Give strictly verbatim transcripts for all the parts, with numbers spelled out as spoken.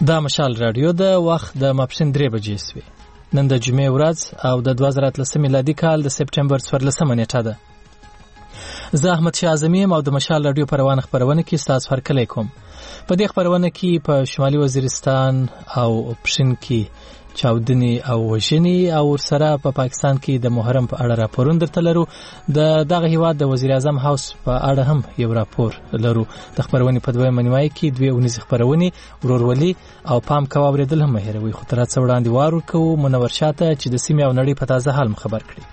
دا مشال رادیو د وخت د ماپښین درې بجې سوي. نن د جمعې ورځ او د دوه زره اتلسم میلادي کال د سپټمبر څوارلسمه نیټه ده. زه احمد شاه اعظمي یم او د مشال رادیو په روانه خپرونه کې ستاسو هرکلی کوم. په دې خپرونه کې په شمالي وزیرستان او پښین کې چاودنې او وژنې او ورسره په پا پاکستان کې د محرم په اړه راپورونه درته لرو. د دغه هیواد د وزیر اعظم هاوس په اړه هم یو راپور لرو. د خپرونې په دویمه نیمایي کې دوې اونیزې خپرونې ورورولي او پام کوه اورېدل هم مه هېروئ. خو تر هڅه وړاندې وار ورکوو منور شاته چې د سیمې او نړۍ په تازه حال خبر کړي.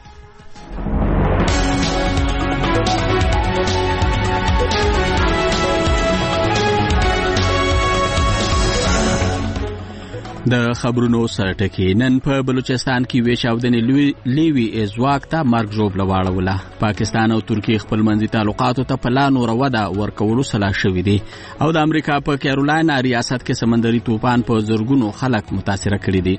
د خبرونو سرټکی. نن په بلوچستان کې وې چاودنې لیوي ځواک ته مرګ ژوبله واړوله. پاکستان او ترکیه خپل منځي تعلقاتو ته په لا نوره وده ورکولو سلا شوي دي او د امریکا په کیرولاین ریاست کې سمندري طوفان په زرګونو خلک متاثره کړي دي.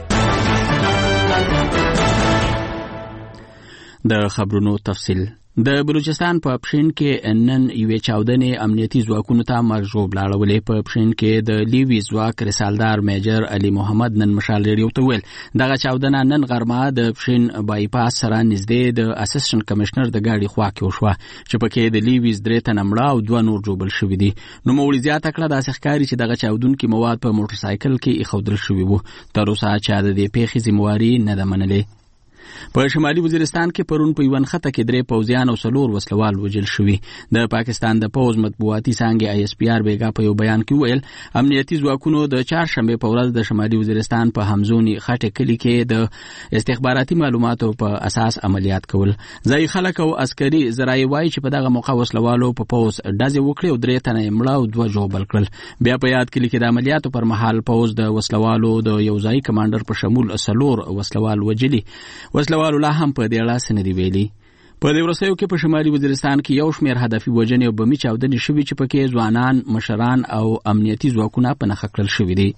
د خبرونو تفصیل. د بلوچستان په پښین کې نن یوې چاودنې امنیتي ځواکونو ته مرګ ژوبله اړولې. په پښین کې د لیوي ځواک رسالدار میجر علي محمد نن مشال ریډیو ته ویل دغه چاودنه نن غرمه د پښین بایپاس سره نږدې د اسسټنټ کمشنر د ګاډي خوا کې وشوه چې پکې د لیوي درې تنه مړه او دوه نور ژوبل شوي دي. نوموړي زیاته کړه داسې ښکاري چې دغه چاودونکي مواد په موټرسایکل کې ایښودل شوي وو. تر اوسه چا د دې پیښې ذمهواري نه ده منلې. په شمالي وزیرستان کې پرون په یوه نښته کې درې پوځیان او څلور وسلوال وژل شوي. د پاکستان د پوځ مطبوعاتي څانګې آی اس پی آر بیګا په یو بیان کې ویل امنیتي ځواکونو د چهارشنبې په ورځ د شمالي وزیرستان په همزوني خټې کلي کې د استخباراتي معلوماتو په اساس عملیات کول. ځایي خلک او عسکري ذرایع وایي چې په دغه موقع وسلوالو په پوځ ډزې وکړې او درې تنه یې مړه او دوه ژوبل کړل. بیا په یاد کلي کې د عملیاتو پر مهال پوځ د وسلوالو د یو ځایي کمانډر په شمول څلور وسلوال وژلي. وسلوالو لا هم په دې اړه څه نه دي ویلي. په دې وروستیو کې په شمالي وزیرستان کې یو شمېر هدفي وژنې او بمي چاودنې شوي چې پکې ځوانان، مشران او امنیتي ځواکونه په نښه کړل شوي دي.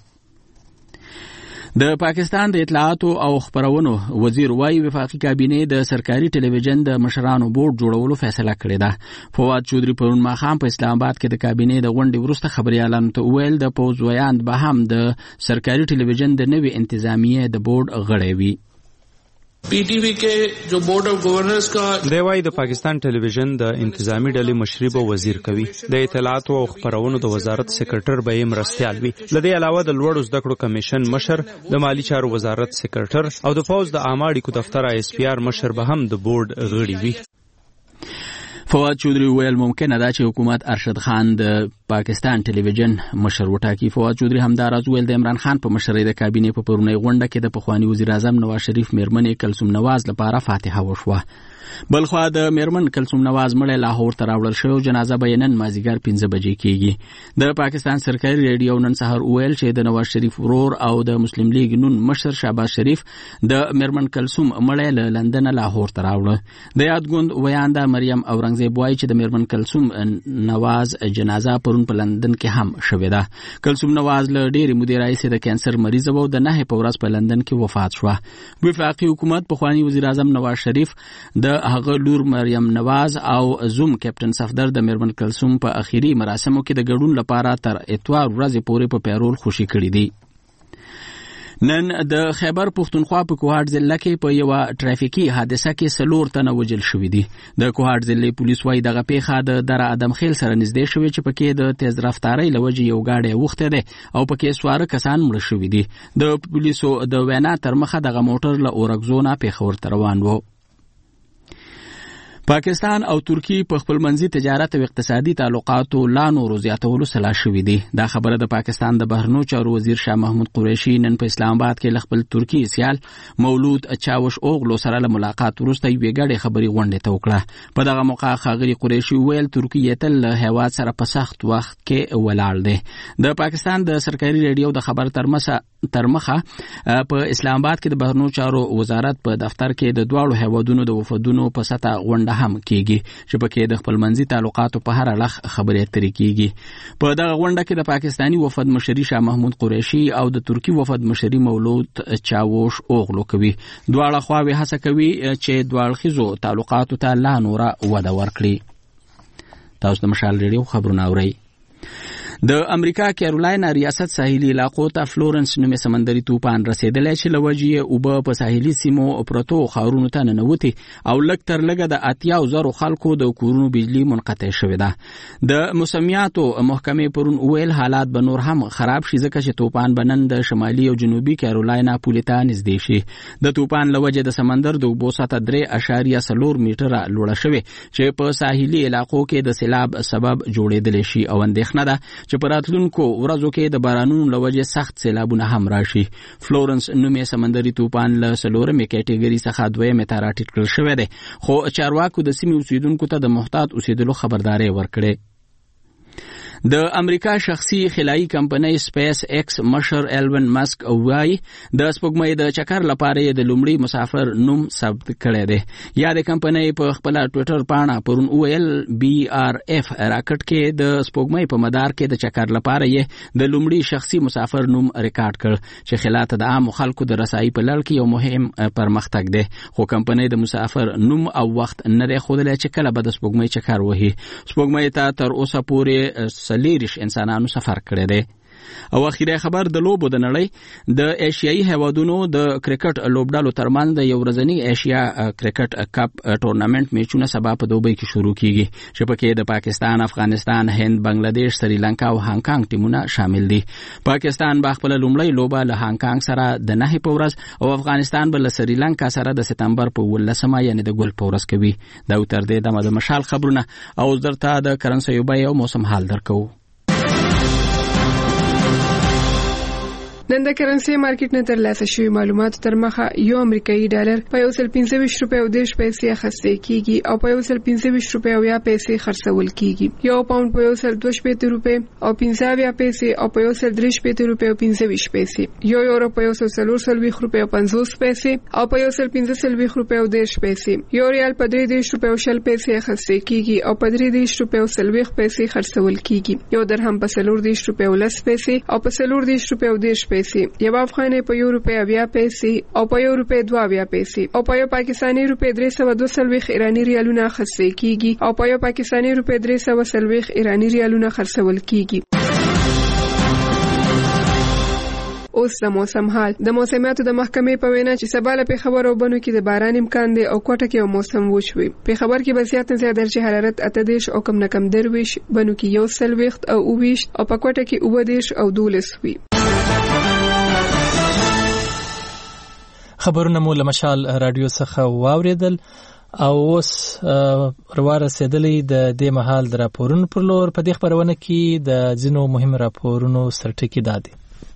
د پاکستان د اطلاعاتو او خبرونو وزیر وايي وفاقي کابینې د سرکاري ټلویزیون د مشرانو بورډ جوړولو فیصله کړې ده. فواد چودري پرون ماښام په اسلام آباد کې د کابینې د غونډې وروسته خبريالانو ته وویل د پوځ ویاند به هم د سرکاري ټلویزیون د نوي انتظامیې د بورډ غړی وي. پی ٹی وی کے جو بورڈ آف گورنرز کا دی وايي د پاکستان ټلویزیون د انتظامی ډلې مشري به وزیر کوي. د اطلاعات او خبرونو د وزارت سکرټر به یې مرستیال وي. لدې علاوه د لوړو زده کړو کمیشن مشر، د مالی چارو وزارت سکرټر او د پوز د عامه اړیکو دفتر آی اس پی آر مشر به هم د بورډ غړي وي. فواد چودري ویل ممکنه ده چې حکومت ارشد خان د پاکستان ټلویزیون مشر وټاکي. فواد چودري همداراز ویل د عمران خان په مشرۍ د کابینې په پرونی غونډه کې د پخوانی وزیر اعظم نواز شریف میرمنې کلثوم نواز لپاره فاتحه وشوه. بلخوا د میرمن کلثوم نواز مړی لاهور ته راوړل شوی او جنازه به یې نن مازدیګر پنځه بجې کېږي. د پاکستان سرکاري ریډیو نن سهار وویل چې د نواز شریف ورور او د مسلم لیگ نون مشر شهباز شریف د میرمن کلثوم مړی له لندن لاهور ته راوړه. د یادګوند ویانده مریم اورنګزیب وایي چې د میرمن کلثوم نواز جنازه پرون په لندن کې هم شوې ده. کلثوم نواز له ډېرې مودې راهیسې د کینسر مریضه وه او د نهې په ورځ په لندن کې وفات شوه. وفاقي حکومت پخواني وزیر اعظم نواز شریف د هغه لور مریم نواز او زوم کیپټن صفدر د میرمن کلثوم په اخیری مراسمو کې د ګډون لپاره تر اتوار ورځې پورې په پیرول خوشي کړي دي. نن د خیبر پښتونخوا په کوهاټ ضلع کې په یو ټرافیکي حادثه کې څلور تنه وژل شوي دي. د کوهاټ ضلع پولیس وايي دغه پیښه د دره ادم خیل سره نږدې شوې چې پکې د تیز رفتارۍ له وجې یو ګاډی اوښتی دی او پکې سواره کسان مړه شوي دي. د پولیسو د وینا تر مخه دغه موټر له اورګزو نه پېښور ته روان و. پاکستان او ترکیه په خپل منځي تجارت او اقتصادي تعلقاتو لا نور زیاتولو سلا شوي دي. دا خبره د پاکستان د بهرنیو چارو وزیر شاه محمود قریشي نن په اسلام آباد کې له خپل ترکي سیال مولود چاوش اوغلو سره له ملاقات وروسته یوې ګډې خبرې غونډې ته وکړه. په دغه موقع ښاغلي قریشي وویل ترکیه تل له هیواد سره په سخت وخت کې ولاړ دی. د پاکستان د سرکاري ریډیو د خبر تر مخه په اسلام آباد کې د بهرنیو چارو وزارت په دفتر کې د دواړو هیوادونو د وفدونو په سطح غونډه هم کیږي چې پکې د خپل منځي تعلقاتو په هر اړخ خبرې اترې کیږي. په دغه غونډه کې د پاکستانی وفد مشري شاه محمود قریشي او د ترکی وفد مشري مولود چاوش اوغلو کوي. دواړه خواوې هڅه کوي چې دواړخیزو تعلقاتو ته لا نوره وده ورکړي. تاسو د مشال ریډیو خبرونه اورئ. د امریکا کیرولاینا ریاست ساحلي علاقو ته فلورنس نومې سمندري طوفان رسیدلی چې له وجې اوبه په ساحلي سیمو پرتو ښارونو ته ننوتي او لږ تر لږه د اتیا زرو خلکو د کورونو بجلی منقطع شوې ده. د موسمیاتو محکمې پرون ویل حالات به نور هم خراب شي ځکه چې طوفان به نن د شمالي او جنوبي کیرولاینا پولې ته نږدې شي. د طوفان له وجې د سمندر د اوبو سطحه درې اعشاریه څلور میټره لوړه شوې چې په ساحلي علاقو کې د سیلاب سبب جوړېدلی شي او اندېښنه ده چې په راتلونکو ورځو کې د بارانونو له وجې سخت سیلابونه هم راشي. فلورنس نومې سمندري طوفان له څلورمې کټګوري څخه دویمې ته راټیټ کړل شوی دی خو چارواکو د سیمې اوسیدونکو ته د محتاط اوسېدلو خبرداری ورکړې. د امریکا شخصي خلایي کمپنۍ سپیس ایکس مشر ایلون ماسک وایي د سپوږمۍ د چکر لپاره د لومړي مسافر نوم ثبت کړی دی. یا د کمپنۍ په خپل ټوئیټر پاڼه پرون ویل بي آر اف راکټ کې د سپوږمۍ په مدار کې د چکر لپاره یې د لومړي شخصي مسافر نوم ریکارډ کړ چې خلات د عام خلکو د رسایي په لړ کې یو مهم پرمختګ دی. خو کمپنۍ د مسافر نوم او وخت نه دی ښودلی چې کله به د سپوږمۍ چکر وهي. سپوږمۍ ته تر اوسه پورې سلیریش انسانانو سفر کړی دی. او اخیری خبر د لوبو د نړۍ د ایشیایي هیوادونو د کرکټ لوبډالو ترمنځ د یو ورځني ایشیا کرکټ کپ ټورنمنت میچونه سبا په دوبۍ کې شروع کیږي چې پکې د پاکستان، افغانستان، هند، بنگلاديش، سریلانکا او هانګ کانګ ټیمونه شامل دي. پاکستان به خپل لومړی لوبه له هانګ کانګ سره د نهي په ورځ او افغانستان به له سریلانکا سره د سپتمبر په ولسمه یعنی د ګل په ورځ کوي. دا تر دې دمه د مشال خبرونه او درته د کرنسي بیه او موسم حال درکو. نن د کرنسي مارکیټ نه ترلاسه شوي معلوماتو تر مخه یو امریکایي ډالر په یو سل پنځه ویشت روپۍ او دېرش پیسې اخیستل کیږي او په یو سل پنځه ویشت روپۍ او یا پیسې خرڅول کیږي. یو پاوند په یو سل دوه شپېته روپۍ او پنځه اویا پیسې او په یو سل درې شپېته روپۍ او پنځه ویشت پیسې. یو یورو په یو سل څلور څلوېښت روپۍ او پنځوس پیسې او په یو سل پنځه څلوېښت روپۍ او دېرش پیسې. یو ریال په درې دېرش روپۍ او شل پیسې اخیستل کیږي او په درې دېرش روپۍ او څلوېښت پیسې خرڅول کیږي. یو درهم په څلور دېرش روپۍ او لس پیسې او په څلور دېرش روپۍ او دېرش پیسې. یو افغانۍ په یو روپۍ اویا پیسې او په یو روپۍ دوه اویا پیسې او په یو پاکستاني روپۍ درې سوه دوه څلوېښت ایراني ریالونه اخیستل کیږي او په یو پاکستاني روپۍ درې سوه څلوېښت ایراني ریالونه خرڅول کیږي. اوس د موسم حال. د موسمیاتو د محکمې په وینا چې سبا له پېښور او بنو کې د باران امکان دی او کوټه کې موسم وچ وي. پېښور کې به زیات نه زیات درجه حرارت اته دېرش او کم نه کم درویش، بنو کې یو څلوېښت او اوه ویشت او په کوټه کې اووه دېرش او دولس وي. خبرونه مو له مشال رادیو څخه واوریدل او اوس رواره رسیدلی د دې مهال د راپورونو پر لور. په دې خبرونه کې د ځینو مهم راپورونو سرټکی دادي.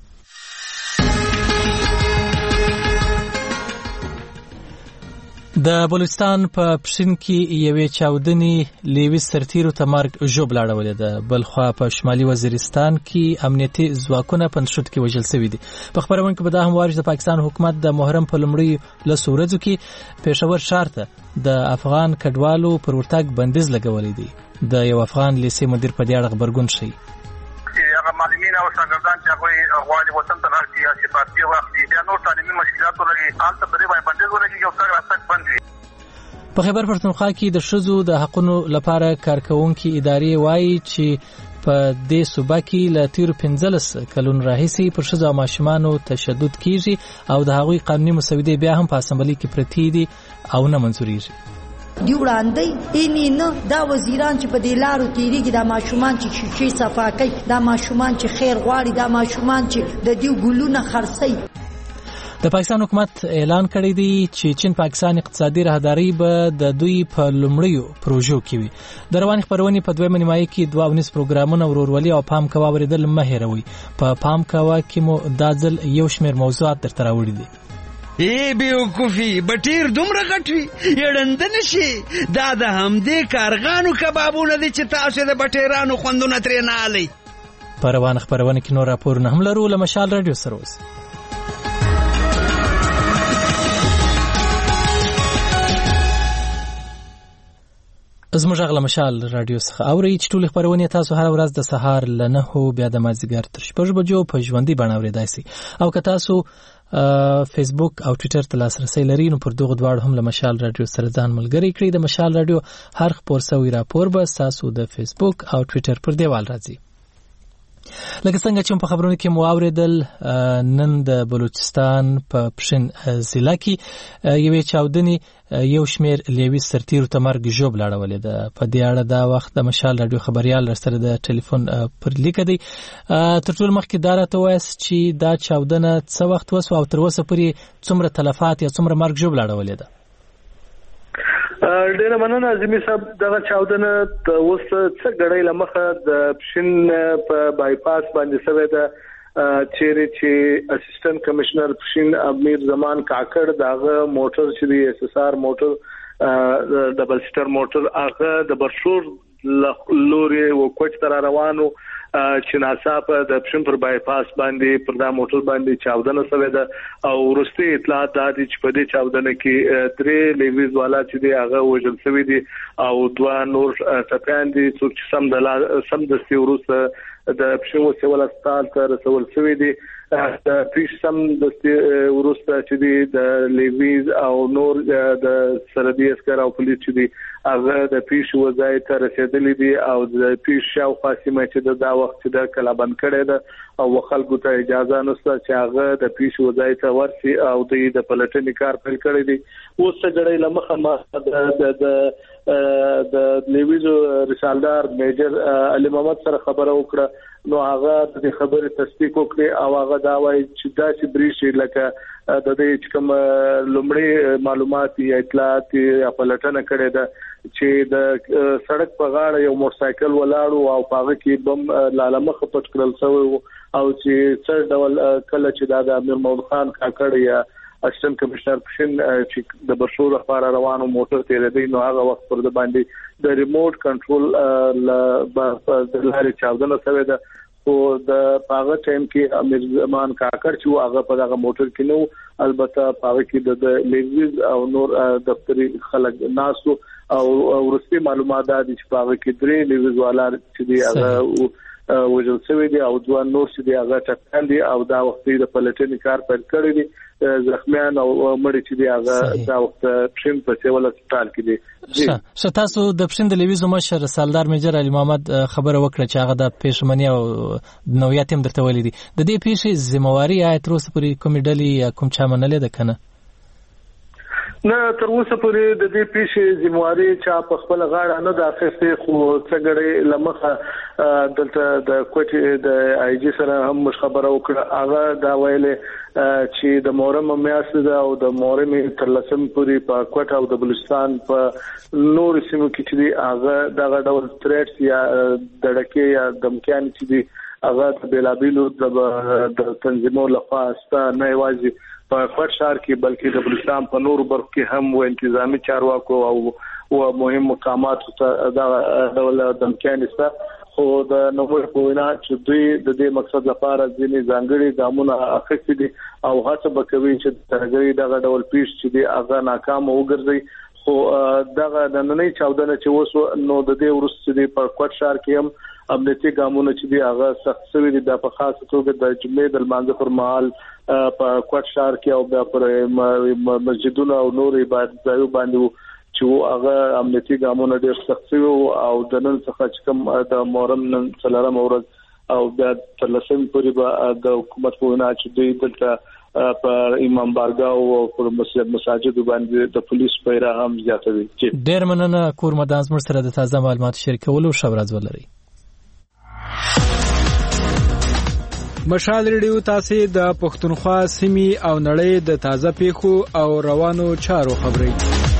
د بلوچستان په پښین کې یوې چاودنې لیویس سرتیرو ته مرګ ژوبل اړولې ده. بلخوا په شمالي وزیرستان کې امنیتي ځواکونه په نشټ کې وژل شوي دي. په خبرونه کې به دا هم وایي چې د پاکستان حکومت د محرم په لومړي لسو ورځو کې پېښور ښار ته د افغان کډوالو پر ورتګ بندیز لګولی دی. د یو افغان لیسې مدیر په دې اړه غبرګون ښیي. هغه معلمین او شاګردان چې هغوی غواړي وطن ته لاړ شي یا چې فارسي واخلي یا نور تعلیمي مشکلات ولري هلته په دې باندې بندیز ولګېږي او تګ راتګ بند وي. په خیبر پښتونخوا کې د ښځو د حقونو لپاره کارکوونکي ادارې وایي چې په دې صوبه کې له تیرو پنځلس کلونو راهیسې پر ښځو او ماشومانو تشدد کیږي او د هغوی قانوني مسودې بیا هم په اسمبلۍ کې پرتې دي او نه منظوریږي. دی وړاندې اینې نه دا وزیران چې په دې لارو تیریږي، دا ماشومان چې شیشې صفا کوي، دا ماشومان چې خیر غواړي، دا ماشومان چې د دې ګلونه خرڅوي. د پاکستان حکومت اعلان کړی دی چې چین پاکستان اقتصادي راهداري به د دوی په لومړیو پروژو کې وي. د روانې خپرونې په دویمه نیمایي کې دوه ونیز پروګرامونه ورورولي او پام کوه اورېدل مه هېروئ. په پام کوه کې مو دا ځل یو شمېر موضوعات درته راوړي دي. ای بیوقوفي بټیر دومره غټ وي یړنده نشي. دا د همدې کارغانو کبابونه دي چې تاسو د بټیرانو خوندونه ترې نه الی. په روانه خپرونه کې نور راپورونه هم لرو. له مشال رادیو سره اوس زموږ غږ له مشال رادیو څخه اورئ چې ټولې خپرونې تاسو هره ورځ د سهار له نهو بیا د مازدیګر تر شپږ بجو په ژوندۍ بڼه اورېدای شئ. او که تاسو فیسبوک او ټویټر ته لاسرسی لرئ نو پر دغو دواړو هم له مشال رادیو سره ځان ملګری کړئ. د مشال رادیو هر خپور سوی راپور به ستاسو د فیسبوک او ټویټر پر دیوال راځي. لکه څنګه چې په خبرونو کې مو اوریدل نن د بلوچستان په پښین ضلع کې یوې چاودنې یو شمېر لیوي سرتیرو ته مرګ ژوبله اړولې ده. په دې اړه دا وخت د مشال راډیو خبریال سره د ټلیفون پر لیکه دی. تر ټولو مخکې دا راته ووایاست چې دا چاودنه څه وخت وسوه او تر اوسه پورې څومره تلفات یا څومره مرګ ژوبله اړولې ده؟ ډیره مننه عظیمي صاحب. دغه چاودنه اوس څه ګړۍ له مخه د پښین په بایپاس باندې شوې ده، چیرې چې اسسټنټ کمشنر پښین امیر زمان کاکړ دغه موټر چې دی اس اس آر موټر ډبل سټر موټر هغه د برشور لوري و کوچ تر روانو چې ناڅاپه د پښین پر بایپاس باندې پر دا موټر باندې چاودنه شوې ده او وروستي اطلاعات دا دي چې په دې چاودنه کې درې لیویز والا چې دی هغه وژل شوی دي او دوه نور ټپیان دي څوک چې سم د سم د سیوروسه د پښین وسیول هسپتال ته رسول شوی دي. د پیش سم د ورسته چې دی د لیویز او نور د سرحدي عسكر او پولیس چې دی هغه د پیش وځای ته رسیدلي دي او د پیش شاوخوا سیمه چې د دا وخت چې د کلابند کړي ده او خلکو ته اجازه نشته چې هغه د پیش وځای ته ورسي او د پلټنې کار پیل کړی دی. اوس څنګه لمخه ما د د لیویز رسالدار میجر علي محمد سره خبره وکړه نو هغه د خبرې تصدیق وکړي او هغه دا وایي چې دا چې بریښي لکه د دې کوم لومړی معلومات یا اطلاعات یا پلټنه کړې ده چې د سړک په غاړه یو موټر سایکل ولاړو او هغه کې بم لالمخ پټ کړل شوی او چې څر ډول کله چې دا د امیر محمود خان کاکړ یا اسسټنټ کمشنر پښین چې د برشور لپاره روانو موټر تیرې دی نو هغه وخت پر د باندې د ریموټ کنټرول د لارې چاودنه شوې ده. خو د هغه ټایم کې امیر زمان کاکړ چې هغه په هغه موټر کې نو البته هغه کې د لیویز او نور دفتری خلک ناسو او ورسته معلومات دي چې هغه کې درې لیویز والا چې دی هغه وجل شوی دی او دوه نور چې دی هغه ټکان دي او دا وخت د پلټنې کار پیل کړی دی. زخمیان او مړي چې دی هغه دا وخت پښین په سیول هسپتال کې دي. ښه تاسو د پښین د لیویزو مشر سالدار میجر علي محمد خبره وکړه چې هغه د پېشمنۍ او نویات هم درته ویلي دي. د دې پیښې ذمہواري آیا تر اوسه پورې کومې ډلې یا کوم چا منلې ده که نه؟ نه تر اوسه پورې د دې پیښې ذمہواري چا په خپل غاړه نه ده اخیستې خو څه ګړۍ له مخه دلته د کوټې د آی جي سره هم خبره وکړه. هغه دا ویلې چې د محرم میاشت ده او د محرم تر لسم پورې په کوټه او د بلوچستان په نور سیمو کې چې دی هغه دغه ډول تھریټس یا دړکې یا دمکیان چې دی هغه د بیلابیلو د تنظیمونو لخوا ستا نه یوازې په کوټ ښار کې بلکې د بلوچستان په نورو برخو کې هم و انتظامی چارواکو او او مهم مقامات ته دا ډول دمکیان ستا خو د نوموړي په وینا چې دوی د دې مقصد لپاره ځینې ځانګړي ګامونه اخیستي دي او هڅه به کوي چې ترګي دغه ډول پیښ چې دی هغه ناکام وګرځي. خو دغه د نننۍ چاودنه چې اوس نو د دې ورسته دی په کوټ ښار کې هم امنیتي ګامونه چې دی هغه سخت شوي دي د په خاصه توګه د جمعې د لمانځه پر مهال په کوټ ښار کې او بیا پر مسجدونو او نور عبادت ځایو باندې چې هغه امنیتي ګامونه ډېر سخت شوي او د نن څخه چې کوم د محرم نن څلورمه ورځ او بیا تر لسمې پورې به د حکومت په وینا چې دوی دلته په امام بارګاه او پر مساجد باندې د پولیس پیرا هم زیاتوي. ډېر مننه کور مدان زموږ سره د تازه معلوماتو شریکولو. ښه ورځ ولرئ. مشال ریډیو تاسو د پښتونخوا سیمې او نړۍ د تازه پیښو او روانو چارو خبري.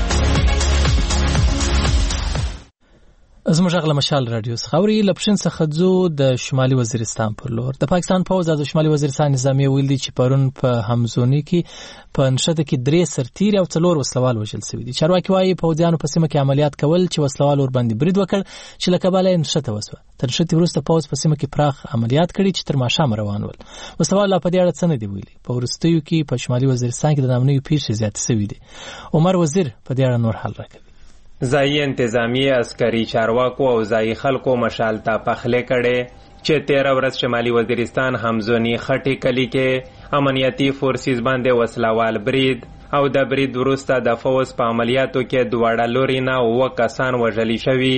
زموږ غل مشال رادیو خبري لپشن څخه ځو د شمالي وزیرستان پر لور. د پاکستان پوز د شمالي وزیرستان نظامی ویل دي چې پرون په همزونی کې په نشته کې درې سرتیر او څلور وسلوال وژل شوی دي. چارواکي وايي پوځیانو په سیمه کې عملیات کول چې وسلوال ور باندې برید وکړ چې لکه بالا نشته وسوه. تر شته وروسته پوز په سیمه کې پراخ عملیات کړي چې تر ماښام روان ول. وسلوال په دې اړه څه نه دی ویلي. په ورستیو کې په شمالي وزیرستان کې د نامنوي پیښې زیات شوی دي. عمر وزیر په دې اړه نور حل راکوي. ځایي انتظامی عسکري چارواکو او ځایي خلکو مشال ته پخلې کړي چې تیره ورځ شمالي وزیرستان همزونی خټې کلی کې امنیتي فورسز باندې وسلوال برید او د برید وروسته د فوز په عملیاتو کې دواړه لوري نه اووه کسان وژلي شوي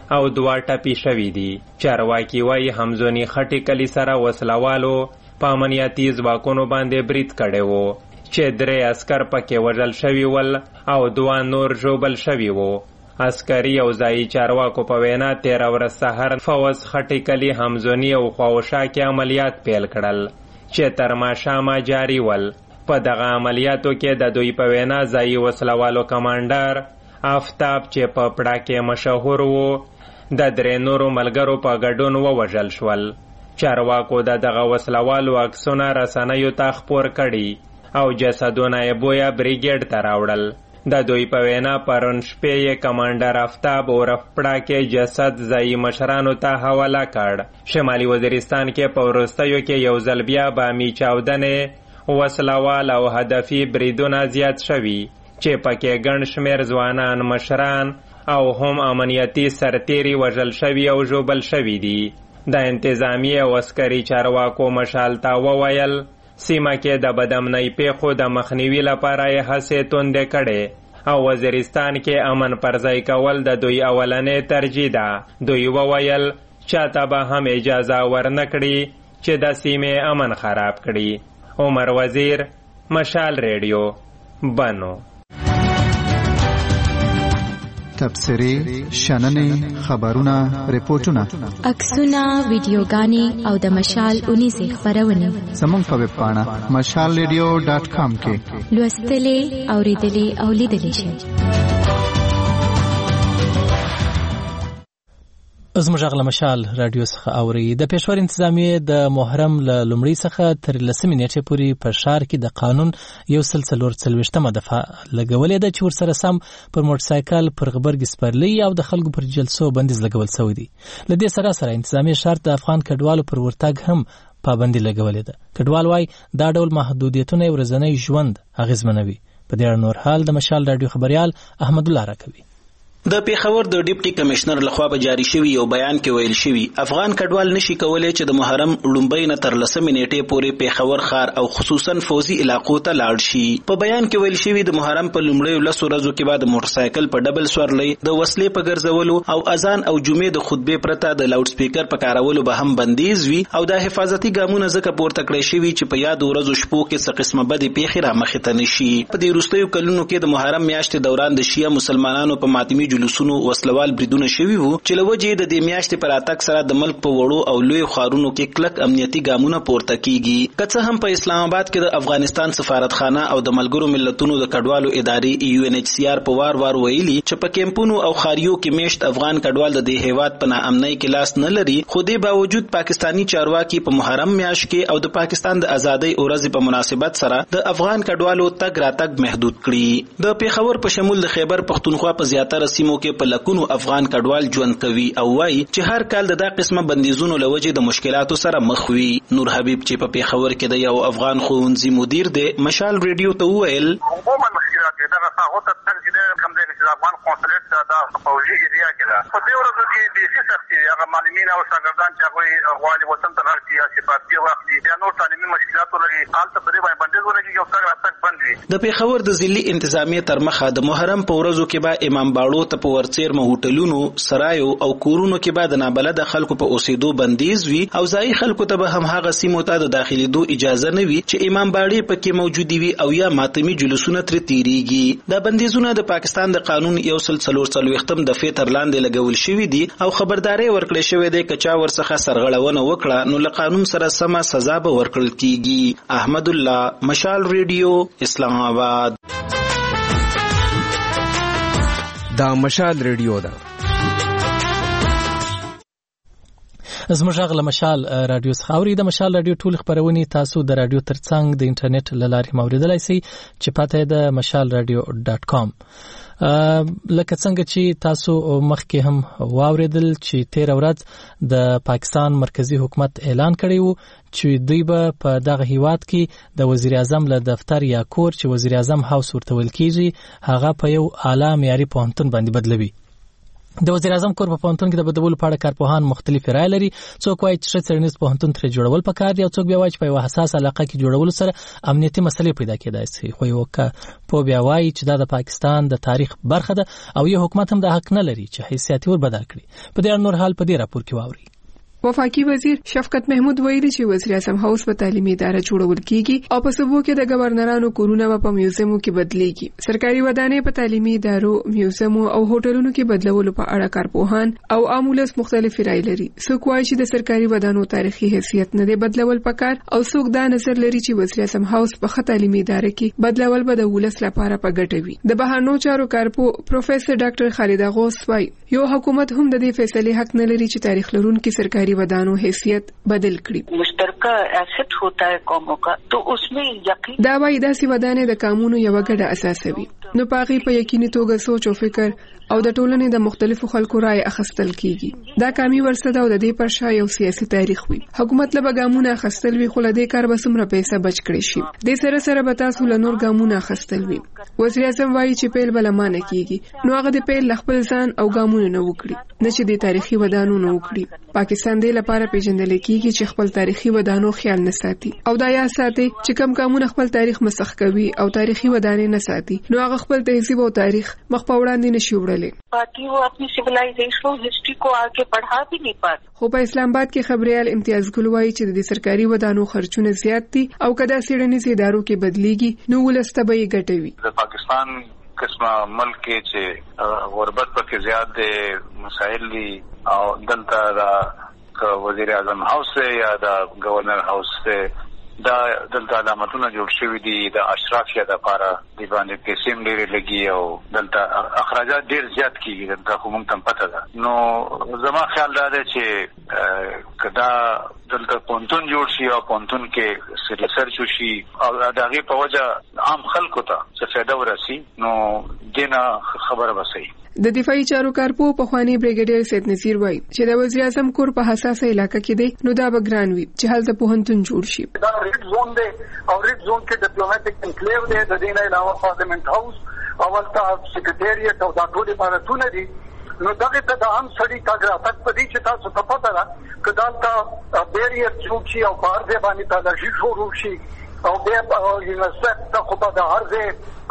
او دوه ټپي شوي دي. چارواکي وایي همزوني خټې کلي سره وسلوالو په امنیتي ځواکونو باندې برید کړی و چې درې عسکر پکې وژل شوي ول او دوه نور ژوبل شوي وو. عسکري او ځایي چارواکو په وینا تېره ورځ سهار فوز خټې کلي همزوني او خواوشا کې عملیات پیل کړل چې تر ماښامه جاري ول. په دغه عملیاتو کې د دوی په وینا ځایي وسلوالو کمانډر آفتاب چې په پړاکې مشهور وو د درې نورو ملګرو په ګډون ووژل شول. چارواکو د دغه وسلوالو عکسونه رسنیو ته خپور کړي او جسدونه یې بویا بریګیډ ته راوړل. د دوی په وینا پرون شپې یې کمانډر آفتاب عرف پړاکې جسد ځایي مشرانو ته حواله کړ. شمالي وزیرستان کې په وروستیو کې یو ځل بیا بامي چاودنې، وسلوال او هدفي بریدونه زیات شوي چې پکې ګڼ شمېر ځوانان، مشران او هم امنیتي سرتیري وژل شوي او ژوبل شوي دي. د انتظامی او عسکري چارواکو مشال ته وویل سیمه کې د بدامنۍ پیښو د مخنیوي لپاره یې هڅې توندې کړې او وزیرستان کې امن پرځای کول د دوی اولنې ترجیح ده. دوی وویل چاته به هم اجازه ورنکړي چې د سیمې امن خراب کړي. عمر وزیر، مشال ریډیو، بنو. تبصرې، شننې، خبرونه، ریپورتونه، عکسونه، ویډیوګانې او د مشال اونیزې خپرونې زموږ په ویب پاڼه مشال ریډیو ډاټ کام کې لوستلې، اورېدلې او لیدلې شئ. زموږ غږ له مشال راډیو څخه اوري. د پېښور انتظامیې د محرم له لومړۍ څخه تر لسمې نیټې پورې په ښار کې د قانون یو سل څلور څلوېښتمه دفعه لګولې ده چې ورسره سم پر موټرسایکل، پر غبرګې سپرلۍ او د خلکو پر جلسو بندیز لګول شوی دی. له دې سره سره انتظامیې ښار د افغان کډوالو پر ورتګ هم پابندي لګولې ده. کډوال وایي دا ډول محدودیتونه یې ورځنی ژوند اغېزمنوي. په دې اړه نور حال د مشال راډیو خبریال احمد الله راکوي. د پیښور د ډیپټي کمشنر لخوا به جاری شوی یو بیان کې ویل شوی افغان کډوال نشي کولای چې د محرم لومبۍ نه تر لسمې نیټې پورې پیښور ښار او خصوصا فوزي علاقو ته لاړ شي. په بیان کې ویل شوی د محرم په لومړیو لسو ورځو کې بعد موټرسایکل په ډبل سورلۍ، د وسلې په ګرځولو او اذان او جمعې د خطبې پرته د لاوډ سپیکر په کارولو به هم بندیز وي او د حفاظتي ګامونه ځکه پورته کړی شوی چې په یاد ورځو شپو کې څه قسمه بدې پیښې را مخې ته نشي. په دې وروستیو کلونو کې د محرم میاشتې دوران د شیعه مسلمانانو په ماتمي جلوسونو وسله وال بریدونه شوي وو چې له وجې د دې میاشتې پر راتګ سره د ملک په وړو او لویو ښارونو کې کلک امنیتي ګامونه پورته کیږي. که څه هم په اسلام آباد کې د افغانستان سفارتخانه او د ملګرو ملتونو د کډوالو ادارې یو ان ایچ سی آر په وار وار ویلي چې په کیمپونو او خاریو کې میشت افغان کډوال د دې هیواد په ناامنۍ کې لاس نه لري، خو دې باوجود پاکستانی چارواکي په محرم میاشت کې او د پاکستان د ازادۍ ورځې په مناسبت سره د افغان کډوالو تګ راتګ محدود کړي. د پیښور په شمول د خیبر پښتونخوا په زیاتره سیمو کې په لکونو افغان کډوال ژوند کوي او وایي چې هر کال د دا قسمه بندیزونو له وجې د مشکلاتو سره مخ وي. نور حبیب چې په پیښور کې د یو افغان ښوونځي مدیر دی مشال ریډیو ته وویل عموما مشکلات دغه هغه ته چې کوم ځای کې د افغان قونسلیت د فوجي ایریا کې ده په دې ورځو کې د سي سختي هغه معلمین او شاګردان چې هغه غواړي وطن ته راځي یا سپارتي واخلي یا نور تعلیمي مشکلات لري حالت په دې باندې بندیز ولګي او تګ راتګ بند وي. د پیښور د ضلعي انتظامیې تر مخه د محرم په ورځو کې به امام باړو ته په ورڅیرمه هوټلونو، سرایو او کورونو کې به د نابلده خلکو په اوسېدو بندیز وي او ځایي خلکو ته به هم هغه سیمو ته د داخلېدو اجازه نه وي چې امام باړې پکې موجودې وي او یا ماتمي جلوسونه ترې تیریږي. دا بندیزونه د پاکستان د قانون یو سل څلور څلوېښتم دفعې تر لاندې لګول شوي دي او خبرداری ورکړی شوی دی که چا ورڅخه سرغړونه وکړه نو له قانون سره سمه سزا به ورکړل کیږي. احمد الله، مشال ریډیو، اسلام آباد. دا مشال ریډیو ده. زموږ غږ له مشال راډیو څخه اوري. د مشال راډیو ټول خبرونه تاسو د راډیو ترڅنګ د انټرنیټ له لارې موریدلای شئ چې پته ده مشال راډیو ډاټ کام. لکه څنګه چې تاسو مخکې هم واوریدل چې تیر ورځ د پاکستان مرکزی حکومت اعلان کړی وو چې دوی به په دغه هیواد کې د وزیر اعظم له دفتر یا کور چې وزیر اعظم هاوس ورته ویل کیږي هغه په یو اعلی معیاري پوهنتون باندې بدلوي. د وزیر اعظم کور په پوهنتون کې د بدلولو په اړه کارپوهان مختلف رائے لري. څوک وایي چې څېړنیز پوهنتون ترې جوړول پکار دي او څوک بیا وایي چې په یوه حساس علاقه کې جوړولو سره امنیتي مسلې پیدا کېدای شي. خو یو کارپوه بیا وایي چې دا د پاکستان د تاریخ برخه ده او یو حکومت هم د حق نه لري چې حیثیت ور بدل کړي. په دې اړه نور حال په دې راپور کې واوري. وفاقي وزیر شفقت محمود ویلي چې وزیر اعظم هاوس په تعلیمي اداره جوړول کیږي او په صوبو کې د گورنرانو کورونه په میوزیمو کې بدليږي. سرکاري ودانۍ په تعلیمي ادارو، میوزیمو او هوټلونو کې بدلولو په اړه کارپوهان او عامولس مختلف رائے لري. څوک وایي چې د سرکاري ودانو تاریخي حیثیت نه دی بدلول پکار او څوک دا نظر لري چې وزیر اعظم هاوس په خه تعلیمي اداره کې بدلول به د ولس لپاره په ګټه وي. د بهرنیو چارو کارپو پروفیسور ډاکټر خالد غوث وایي یو حکومت هم د دې فیصلې حق نه لري چې تاریخ لرونکي سرکاري ودانو حیثیت بدل کړي. مشترکه ایسٹ ہوتا ہے قوموں کا تو اس میں یقین دا وایي داسې ودانې د قانونو یو ګډه اساس وي نو پاغي په یقیني توګه سوچ او فکر او د ټولنې د مختلفو خلکو رائے اخیستل کیږي. دا کامي ورسره او د دې پر شا یو سیاسي تاریخ وي. حکومت له بګامونه اخیستل وی خو له دې کار به څومره پیسې بچ کړي شي. د سره سره به تاسو له نور ګامونه اخیستل وي. وزیر اعظم وایي چې پیل بل مانه کیږي نو هغه د پیل خپل ځان او ګامونه نه وکړي نه چې د تاریخي ودانو نه وکړي. پاکستان د لپاره پیژندل کیږي چې خپل تاریخي ودانو خیال نه ساتي او دا یا ساتي چې کم ګامونه خپل تاریخ مسخ کوي او تاریخي ودانې نه ساتي نو هغه خپل تهذیب او تاریخ مخ په وړاندې نشي وړلای. باقی وہ اپنی سیولائزیشن اور ہسٹری کو آگے بڑھا بھی نہیں پاتے. خو په اسلام آباد کې خبريال امتیاز ګل وایي چې د سرکاري ودانو خرچونه زیات دي او کدا سیړنیز ادارو کې بدليږي نو ولسته به یې ګټوي. د پاکستان قسمه ملک کې چې غربت پکې زیات دي مسائل دي او دلته دا وزیر اعظم هاوس یا دا گورنر هاوس دا دلته علامتونه جوړ شوي دي د اشرافیه د لپاره د باندې پیسې ډېرې لګي او دلته اخراجات ډېر زیات کیږي. دلته خو موږ ته پته ده. نو زما خیال دا دی چې کدا دلته پونتون جوړ شي او پونتون کې ریسرچ وشي او د هغې په وجه عام خلکو ته څه فایده ورسي نو دینه خبره به صحیح. د دفاعي چارو کارپو په خواني بریګیډیر سید نصیر وایي چې د وزیر اعظم کور په حساسه علاقه کې دی نو دا به ګران وي چې هلته پوهنتون جوړ شي. دا ریډ زون دی او ریډ زون کې ډیپلوماټیک انکلیو دی. د دې نه علاوه پارلیمنت هاوس او ولته سیکریټریټ او دا ټول عبارتونه دي. نو دغه ته د عام سړي کاګرا تک پدې چې تاسو ته پته ده کدالته بیریر جوړ شي او بهر ځای باندې تلاشي شروع شي او بیا یونیسف ته خو به د هر ځای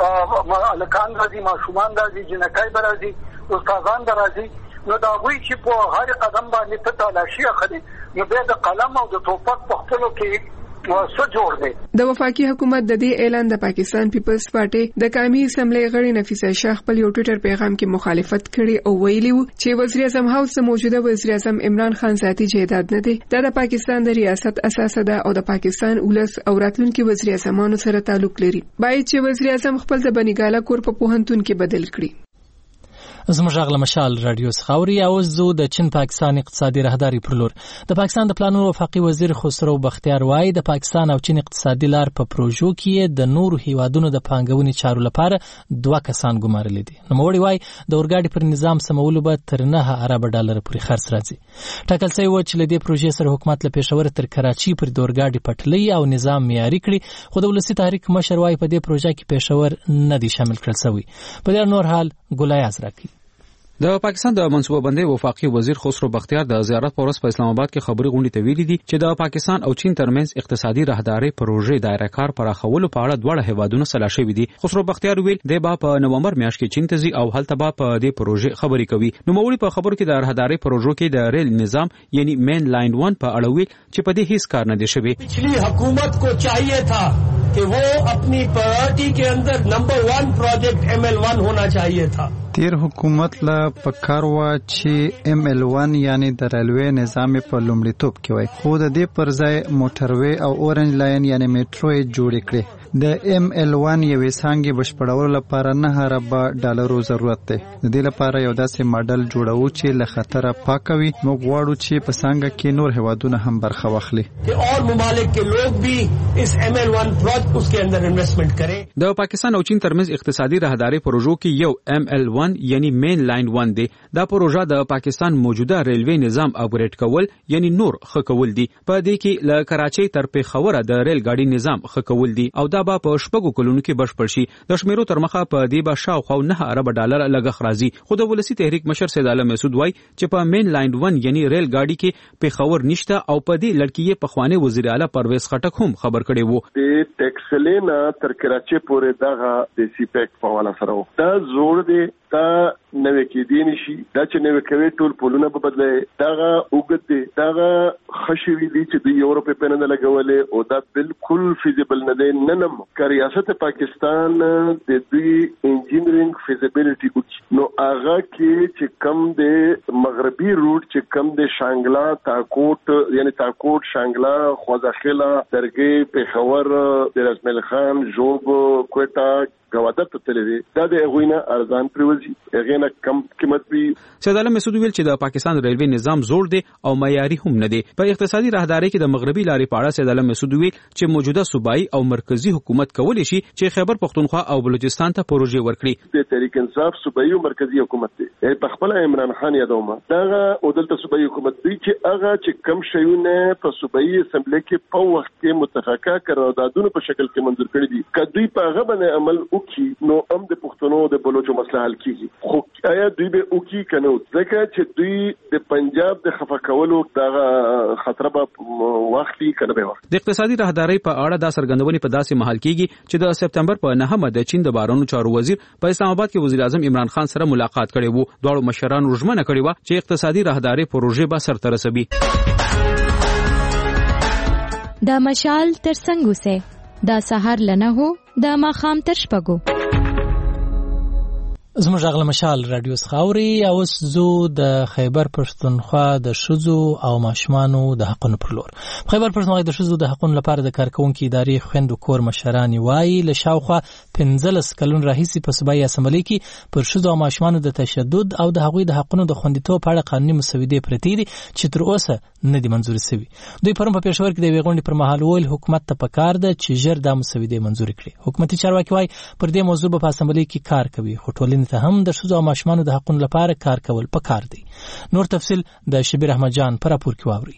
الکان راځي ماشومان راځي جنکای به راځي استادان به راځي نو دا وایي چې په هر قدم باندې ته تلاشي اخلي نو بیا د قلم او د ټوپک په خپلو کې څه جوړ دی. د وفاقي حکومت د دې اعلان د پاکستان پیپلز پارټي د قومي اسمبلی غړي نفیسه شاه خپل یو ټویټر پیغام کې مخالفت کړي او ویلي و چې وزیر اعظم هاوس د موجوده وزیر اعظم عمران خان ذاتي جایداد نه دی. دا د پاکستان د ریاست اساس ده او د پاکستان ولس او راتلونکي وزیر اعظمانو سره تعلق لري. باید چې وزیر اعظم خپل د بنګاله کور په پوهنتون کې بدل کړي. زموږ غږ له مشال رادیو څخه اوري. اوس زه د چین پاکستان اقتصادي راهداري پر لور د پاکستان د پلانونو وفاقي وزیر خسرو بختیار وایي د پاکستان او چین اقتصادي لار په پروژو کې د نورو هیوادونو د پانګونې چارو لپاره دوه کسان ګمارلي دي. نوموړي وایي د اورګاډي پر نظام سمولو به تر نه ارب ډالر پورې خرڅ راځي. ټاکل شوی و چې له دې پروژې سره حکومت له پېښور تر کراچي پر د اورګاډي پټلۍ او نظام معیاري کړي خو د ولسي تحریک مشر وایي په دې پروژه کې پېښور نه دي شامل کړل شوی. په دې نور حال ګولایاز راکړي. د پاکستان د منصوبه بندۍ وفاقي وزیر خسرو بختیار د زیارت پر ورځ په اسلام آباد کې خبري غونډې ته ویلي دي چې د پاکستان او چین ترمنځ اقتصادي راهداري پروژې دایره کار پراخولو په اړه دواړه هیوادونو سلا شوي دي. خسرو بختیار ویل د با په نومبر میاشت کې چین ته ځي او هلته با په دې پروژې خبري کوي. نو مولوی په خبرو کې د راهداري پروژو کې د ریل نظام یعنی مین لاین ون په اړه ویل چې په دې هیڅ کار نه دی شوی. پچھلی حکومت کو چاہیے تھا کہ وہ اپنی پرائورٹی کے اندر نمبر ون پروجیکٹ ایم ایل ون ہونا چاہیے تھا. تیر حکومت لا پکار وا چې ایم ایل ون یعنی د ریلوی نظام په لومړیتوب کې وای خو د دې پر ځای موټروي او اورنج لاین یعنی میټرو جوړ کړي. د ایم ایل ون یوې څانګې بشپړولو لپاره نه ارب ډالرو ضرورت دی. د دې لپاره یو داسې ماډل جوړو چې له خطر پاکوي. موږ غواړو چې په څنګه کې نور هیوادونه هم برخه واخلي او ممالک کې لوگ بھی اس ایم ایل ون پروجیکٹ اس کے اندر انویسټمنٹ کریں. د پاکستان او چین ترمنځ اقتصادي راهداري پروژو کې یو ایم ایل ون یعنی مین لاین ون دی. دا پروژه د پاکستان موجوده ریلوی نظام اپګریډ کول یعنی نور ښه کول دي. په دې کې له کراچۍ تر پیښور د ریل ګاډي نظام ښه کول دي او دا به په شپږو کلونو کې بشپړ شي. د شمیرو تر مخه په دې به شاوخوا نه ارب ډالر لګښ راځي. خو د ولسی تحریک مشر سید عالم مسعود وای چې په مین لاین ون یعنی ریل گاډي کې په خبر نشته او په دې لړکیه په خواني وزیر اعلی پرویز خټک هم خبر کړي وو. د ټیکسلینا تر کراچي پورې دغه د سی پیک په والا سره دا زوړ دی دا نوې کې دی نشي دا چې نوې کوي ټول پولونه په بدله دغه وګت دی دغه خشوي دي چې د یورپ په نه لګولې او دا بالکل فیزیبل نه دی ننم ریاست پاکستان د دوی انجینرینګ فیزیبিলিټي نو هغه کې چې کم د مغربي روټ چې کم د شانګلا تاکوټ یعنی تاکوټ شانګلا خوځخلا درګي پیښور د رسمل خان جوب کوټا غوادت تللی دا د غوینه ارزان پروزي غینه کم قیمت وی. سید عالم مسعود ویل چې د پاکستان ریلوی نظام زوړ دی او معیاري هم نه دی. په اقتصادي راهداري کې د مغربي لارې په اړه سید عالم مسعود ویل چې موجوده صوبایي او مرکزی حکومت کولی شي چې خیبر پختونخوا او بلوچستان ته پروژې ورکړي. د تحریک انصاف صوبایي او مرکزی حکومت دی په خپل عمران خان یادومه داغه عدالت صوبایي حکومت دی چې هغه چې کم شیونه په صوبایي اسمبلی کې په وخت کې متفقه قراردادونو په شکل کې منظور کړي دي کدی په هغه باندې عمل وکړي نو هم د پښتنو د بلوچو مسله حل کیږي. خو آیا دوی به وکي کنه ځکه چې دوی د پنجاب د خفه کولو دغه خطر به وختي کنه به وخت د اقتصادي راهداري په اړه د سرګندونې په داسې محل کېږي چې د سپتمبر په نهمه د چین د بارونو چارو وزیر په اسلام آباد کې وزیر اعظم عمران خان سره ملاقات کړي وو. دواړو مشرانو ژمنه کړې و چې اقتصادي راهداري پروژې به سرته رسوي. د مشال تر څنګه سه د سحر لنه هو د ماخام تر شپږو زموږ غل مشال رادیو سخاوري او زو د خیبر پښتونخوا د شذو او ماشومانو د حقونو پر لور. خیبر پښتونخوا د شذو د حقونو لپاره د کارکونکو ادارې خويندو کور مشران وایي له شاوخوا پنځلس کلون راهیسي په صوبایي اسمبلی کې پر شذو او ماشومانو د تشدد او د هغوی د حقونو د خوندیتوب په اړه قانوني مسودې پرتې دي چې تر اوسه نه دي منځوري شوي. دوی پرون په پېښور کې د ویغونډې پر مهال ویل حکومت ته پکار ده چې ژر د مسودې منځوري کړي. حکومتي چارواکي وایي پر دې موضوع په اسمبلی کې کار کوي خو ټولنې ته هم د شذو او ماشومانو د حقونو لپاره کار کول پکار دي. نور تفصيل د شبیر احمد جان پر راپور کې واوري.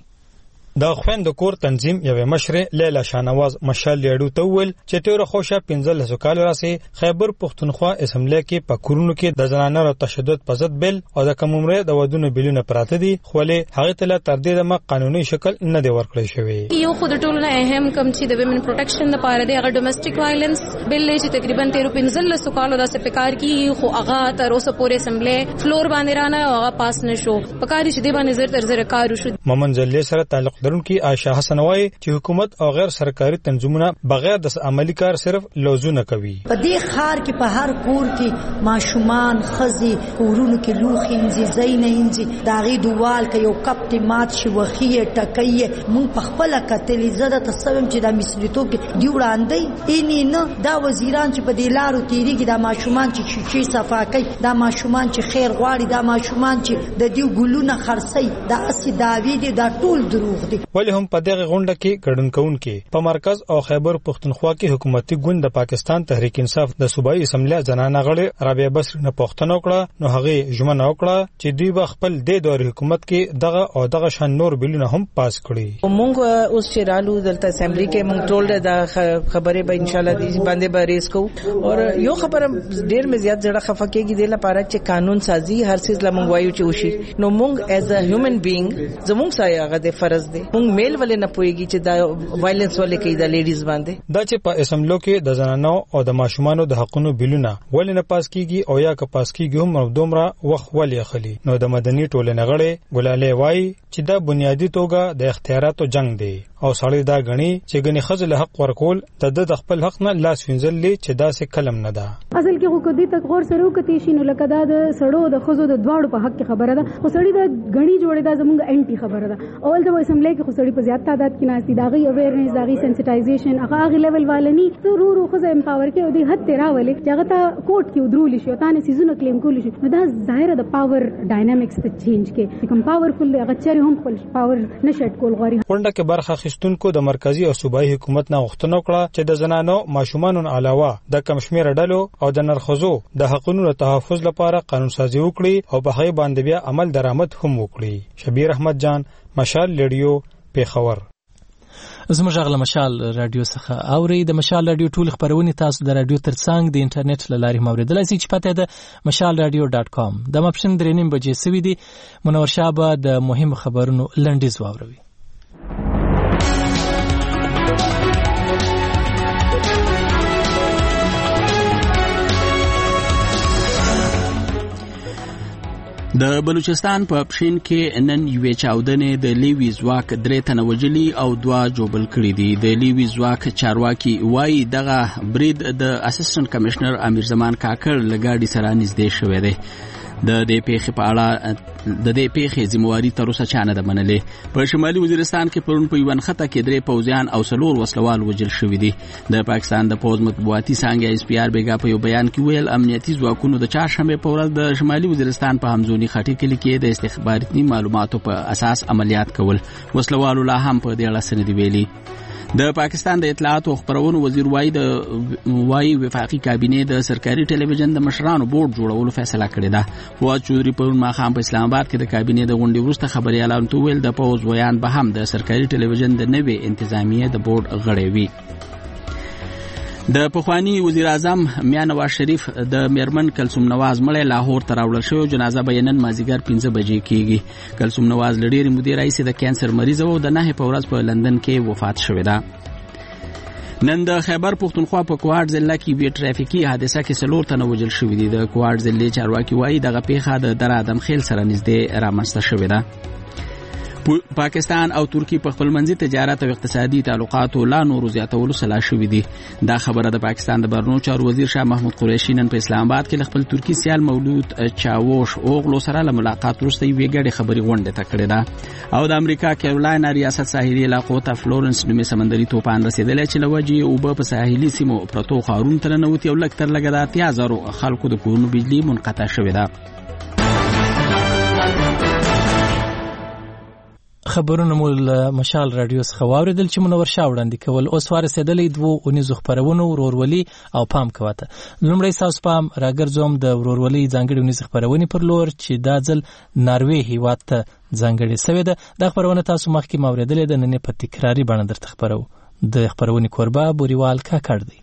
د خويندو کور تنظیم یوه مشر لیلا شانواز مشال لیډو ته ویل چې تیر خوشه پنځلس کال راسي خیبر پختونخوا اسمبلی کې په کورونو کې د زنانو تشدد په ضد بل او د کمومره د ودونو بلونه پراته دي خو له هغه تل تر دې د قانوني شکل نه دی ورکړی شوی. یو خود ټولنه اهم کم چې د ویمن پروټیکشن لپاره دی هغه ډومېسټک وایلنس بل چې تقریبا تیر پنځلس کال د سپیکار کې خو هغه تر اوسه پورې اسمبلی فلور باندې رانه هغه پاس نشو پکاري چې د باندې زر تر زر کار وشو. ممن زلې سره تعلق درونکي عائشہ حسن وای چې حکومت او غیر سرکاري تنظیمونه بغیر د عملی کار صرف لوزونه کوي. په دې خار کې په هر کور کې ماشومان خزي کورونو کې لوخي انځي زینې انځي داغي دوال کې یو کپ ته مات شي وخیه ټکې مون په خپل کتلې زده تصویم چې د مسلیتو کې دی وړاندې اینې نه دا وزیران چې په دې لارو تیریږي دا ماشومان چې چې صفا کوي دا ماشومان چې خیر غواړي دا ماشومان چې د دې ګلونه خرسي دا اسی داوی دي دا ټول دروغ دي. ولې هم په دغه غونډه کې ګډون کوونکې په مرکز او خیبر پختونخوا کې حکومتي ګوند د پاکستان تحریک انصاف د صوبایي اسمبلی زنانه غړي رابعه بصری نه پښتنه وکړه نو هغه ژمنه وکړه چې دوی به خپل د دور حکومت کې دغه او دغه شان نور بلونه هم پاس کړي. مونږ اوس چې رالو دلته اسمبلی کې مونږ ټول د خبرې به ان شاء الله دې باندې به ریس کوو او یو خبره ډېر مې زیات زړه خفه کېږي د لپاره چې قانون سازي هر څه لمونږ وایو چې وشي نو مونږ ایز ا هیومن بینګ زمونږ سایه هغه د فرض دی مونږ میل ولې نه پويږي چې دا وایلنس ولې کوي د لیډیز باندې دا چې په اسمبلی کې د زنانو او د ماشومانو د حقونو بلونه ولې نه پاس کیږي او یا که پاس کیږي هم دومره وخت ولې خلی نو د مدني ټولنې غړي ګلاله وای چې دا بنیادی توګه د اختیاراتو جنگ دی او سړی دا غني چې غني خزل حق ورکول د د خپل حق نه لاس وینځل چې دا څه کلم نه ده. اصل کې خو کدي تک غور سره وکتی شي نو لکه دا د سړو د خزو د دواړو په حق کې خبره ده خو سړی د غني جوړه دا زموږ انټي خبره ده اول د اسمبلی کې خو سړی په زیات تعداد کې ناشتي داغي اویرنس داغي سنسټایزیشن هغه هغه لیول والني رو رو خزه امپاور کې او د حد تیرا ولې چې هغه ته کوټ کې ودرول شي او تانه سيزونه کلیم کول شي نو دا ظاهر د پاور ډاینامیکس ته چینج کې کوم پاورفل هغه چره هم خپل پاور نشټ کول غواړي. ونده کې برخه خستونکو د مرکزی او صوبایي حکومت نه غوښتنه وکړه چې د زنانو ماشومانو علاوه د کمشمیر ډلو او د نرخصو د حقوقو تحفظ لپاره قانون سازي وکړي او په هغه باندې بیا عمل درآمد هم وکړي. شبیر احمد جان مشال لیډیو پیښور. زموږ غږ له مشال رادیو څخه اورئ. د مشال رادیو ټول خبرونه تاسو د رادیو ترڅنګ د انټرنیټ له لارې موریدلای شئ چې پته ده مشال رادیو ډاټ کام. د ماپښین درې نیم بجې سوي دي. منور شاه به د مهم خبرونو لنډیز واوروي. د بلوچستان په پښین کې نن یوې چاودنې د لیوي ځواک درې تنه وژلي او دوه جوبل کړي دي. د لیوي ځواک چارواکي وایي دغه برید د اسسټنټ کمشنر امیر زمان کاکړ له ګاډي سره نږدې شوی دی. د دې پیښې په اړه د دې پیښې ذمہواری تر اوسه چا نه ده منلې. په شمالي وزیرستان کې پرون په یو نښته کې درې پوځیان او څلور وسلوال وژل شوي دي. د پاکستان د پوځ مطبوعاتي څانګه اس پی آر بیګا په یو بیان کې ویل امنیتي ځواکونو د چهارشنبه په ورځ د شمالي وزیرستان په همزوني خټي کلي کې د استخباراتي معلوماتو په اساس عملیات کول. وسلوالو لا هم په دې اړه څه نه دي ویلي. د پاکستان د اطلاعات او خبرونو وزیر وایي د وایي وفاقي کابینه د سرکاري ټلویزیون د مشرانو بورډ جوړولو فیصله کړې ده. فواد چودري پرون ماښام په اسلام آباد کې د کابینه د غونډې وروسته خبريالانو ته ویل د پوز ویان به هم د سرکاري ټلویزیون د نوې انتظامیه د بورډ غړی وي. د پخوانی وزیر اعظم میاں نواز شریف د میرمن کلثوم نواز مړی لاهور ته راوړل شو. جنازه به نن مازیګر پنځه بجې کېږي. کلثوم نواز له ډېرې مودې راهیسې د کینسر مریض و او د نهې په ورځ په لندن کې وفات شوې ده. نن د خیبر پښتونخوا په کوهاټ ضلع کې یوې ټرافیکي حادثه کې څلور تنه وژل شوي دي. د کوهاټ ضلع چارواکي وایي دغه پیښه د در ادم خیل سره نږدې رامنځته شوې ده. پاکستان او ترکی په خپل منځي تجارت او اقتصادي تعلقاتو لا نور زیاتولو سلا شوې دي. دا خبره د پاکستان د برنو چارو وزیر شاه محمود قریشي نن په اسلام آباد کې خپل ترکی سیال مولود چاوش اوغلو سره له ملاقات وروسته یوې ګډې خبري غونډه تکړه ده. او د امریکا کیرولاینا ریاست ساحلي علاقو ته فلورنس نومي سمندري طوفان رسیدلی چې لوجي او په ساحلي سیمو پرتو خارون تر نوتی او لکتر لګدا اتیا زره خلکو د کورونو بجلی منقطع شوې ده. خبرونه مو له مشال رادیو څخه واوریدل چې منور شاه وړاندې کول. اوس ورسېدلې دوه اونیزو خبرونه ورورولي او پام کوته. لومړی تاسو پام راګرځوم د ورورولي ځانګړي اونیزو خبرونه پر لور چې دا ځل ناروې هیواد ته ځانګړي شوې ده. د خبرونه تاسو مخکې موریدلې د نن په تکراری باندې درته خبرو. د خبرونه کوربه بوريوال کاکړ دی.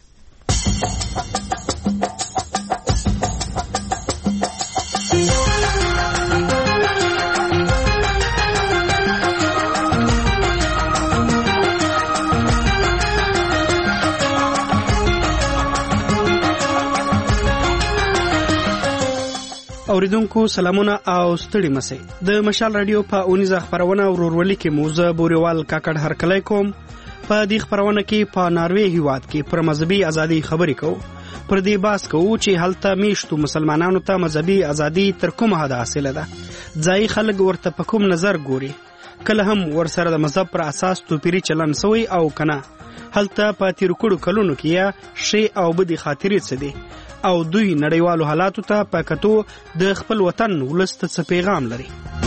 اوریدونکو سلامونه او ستړي مسئ. د مشال رادیو په اونیزه خبرونه ورورولي کې موزه بوريوال کاکړ هرکلی کوم. په دې خبرونه کې په ناروې هیواد کې پر مذهبي ازادي خبرې کوو. پر دې باس کوو چې هلته میشتو مسلمانانو ته مذهبي ازادي تر کومه حد حاصله ده. ځای خلک ورته په کوم نظر ګوري. کله هم ورسره د مذهب پر اساس توپیری چلن سوی او کنه. هلته په تیر کړو کلونو کې یا شی او بدی خاطرې څه دي او دوی نړیوالو حالاتو ته په کتو د خپل وطن ولست څه پیغام لري.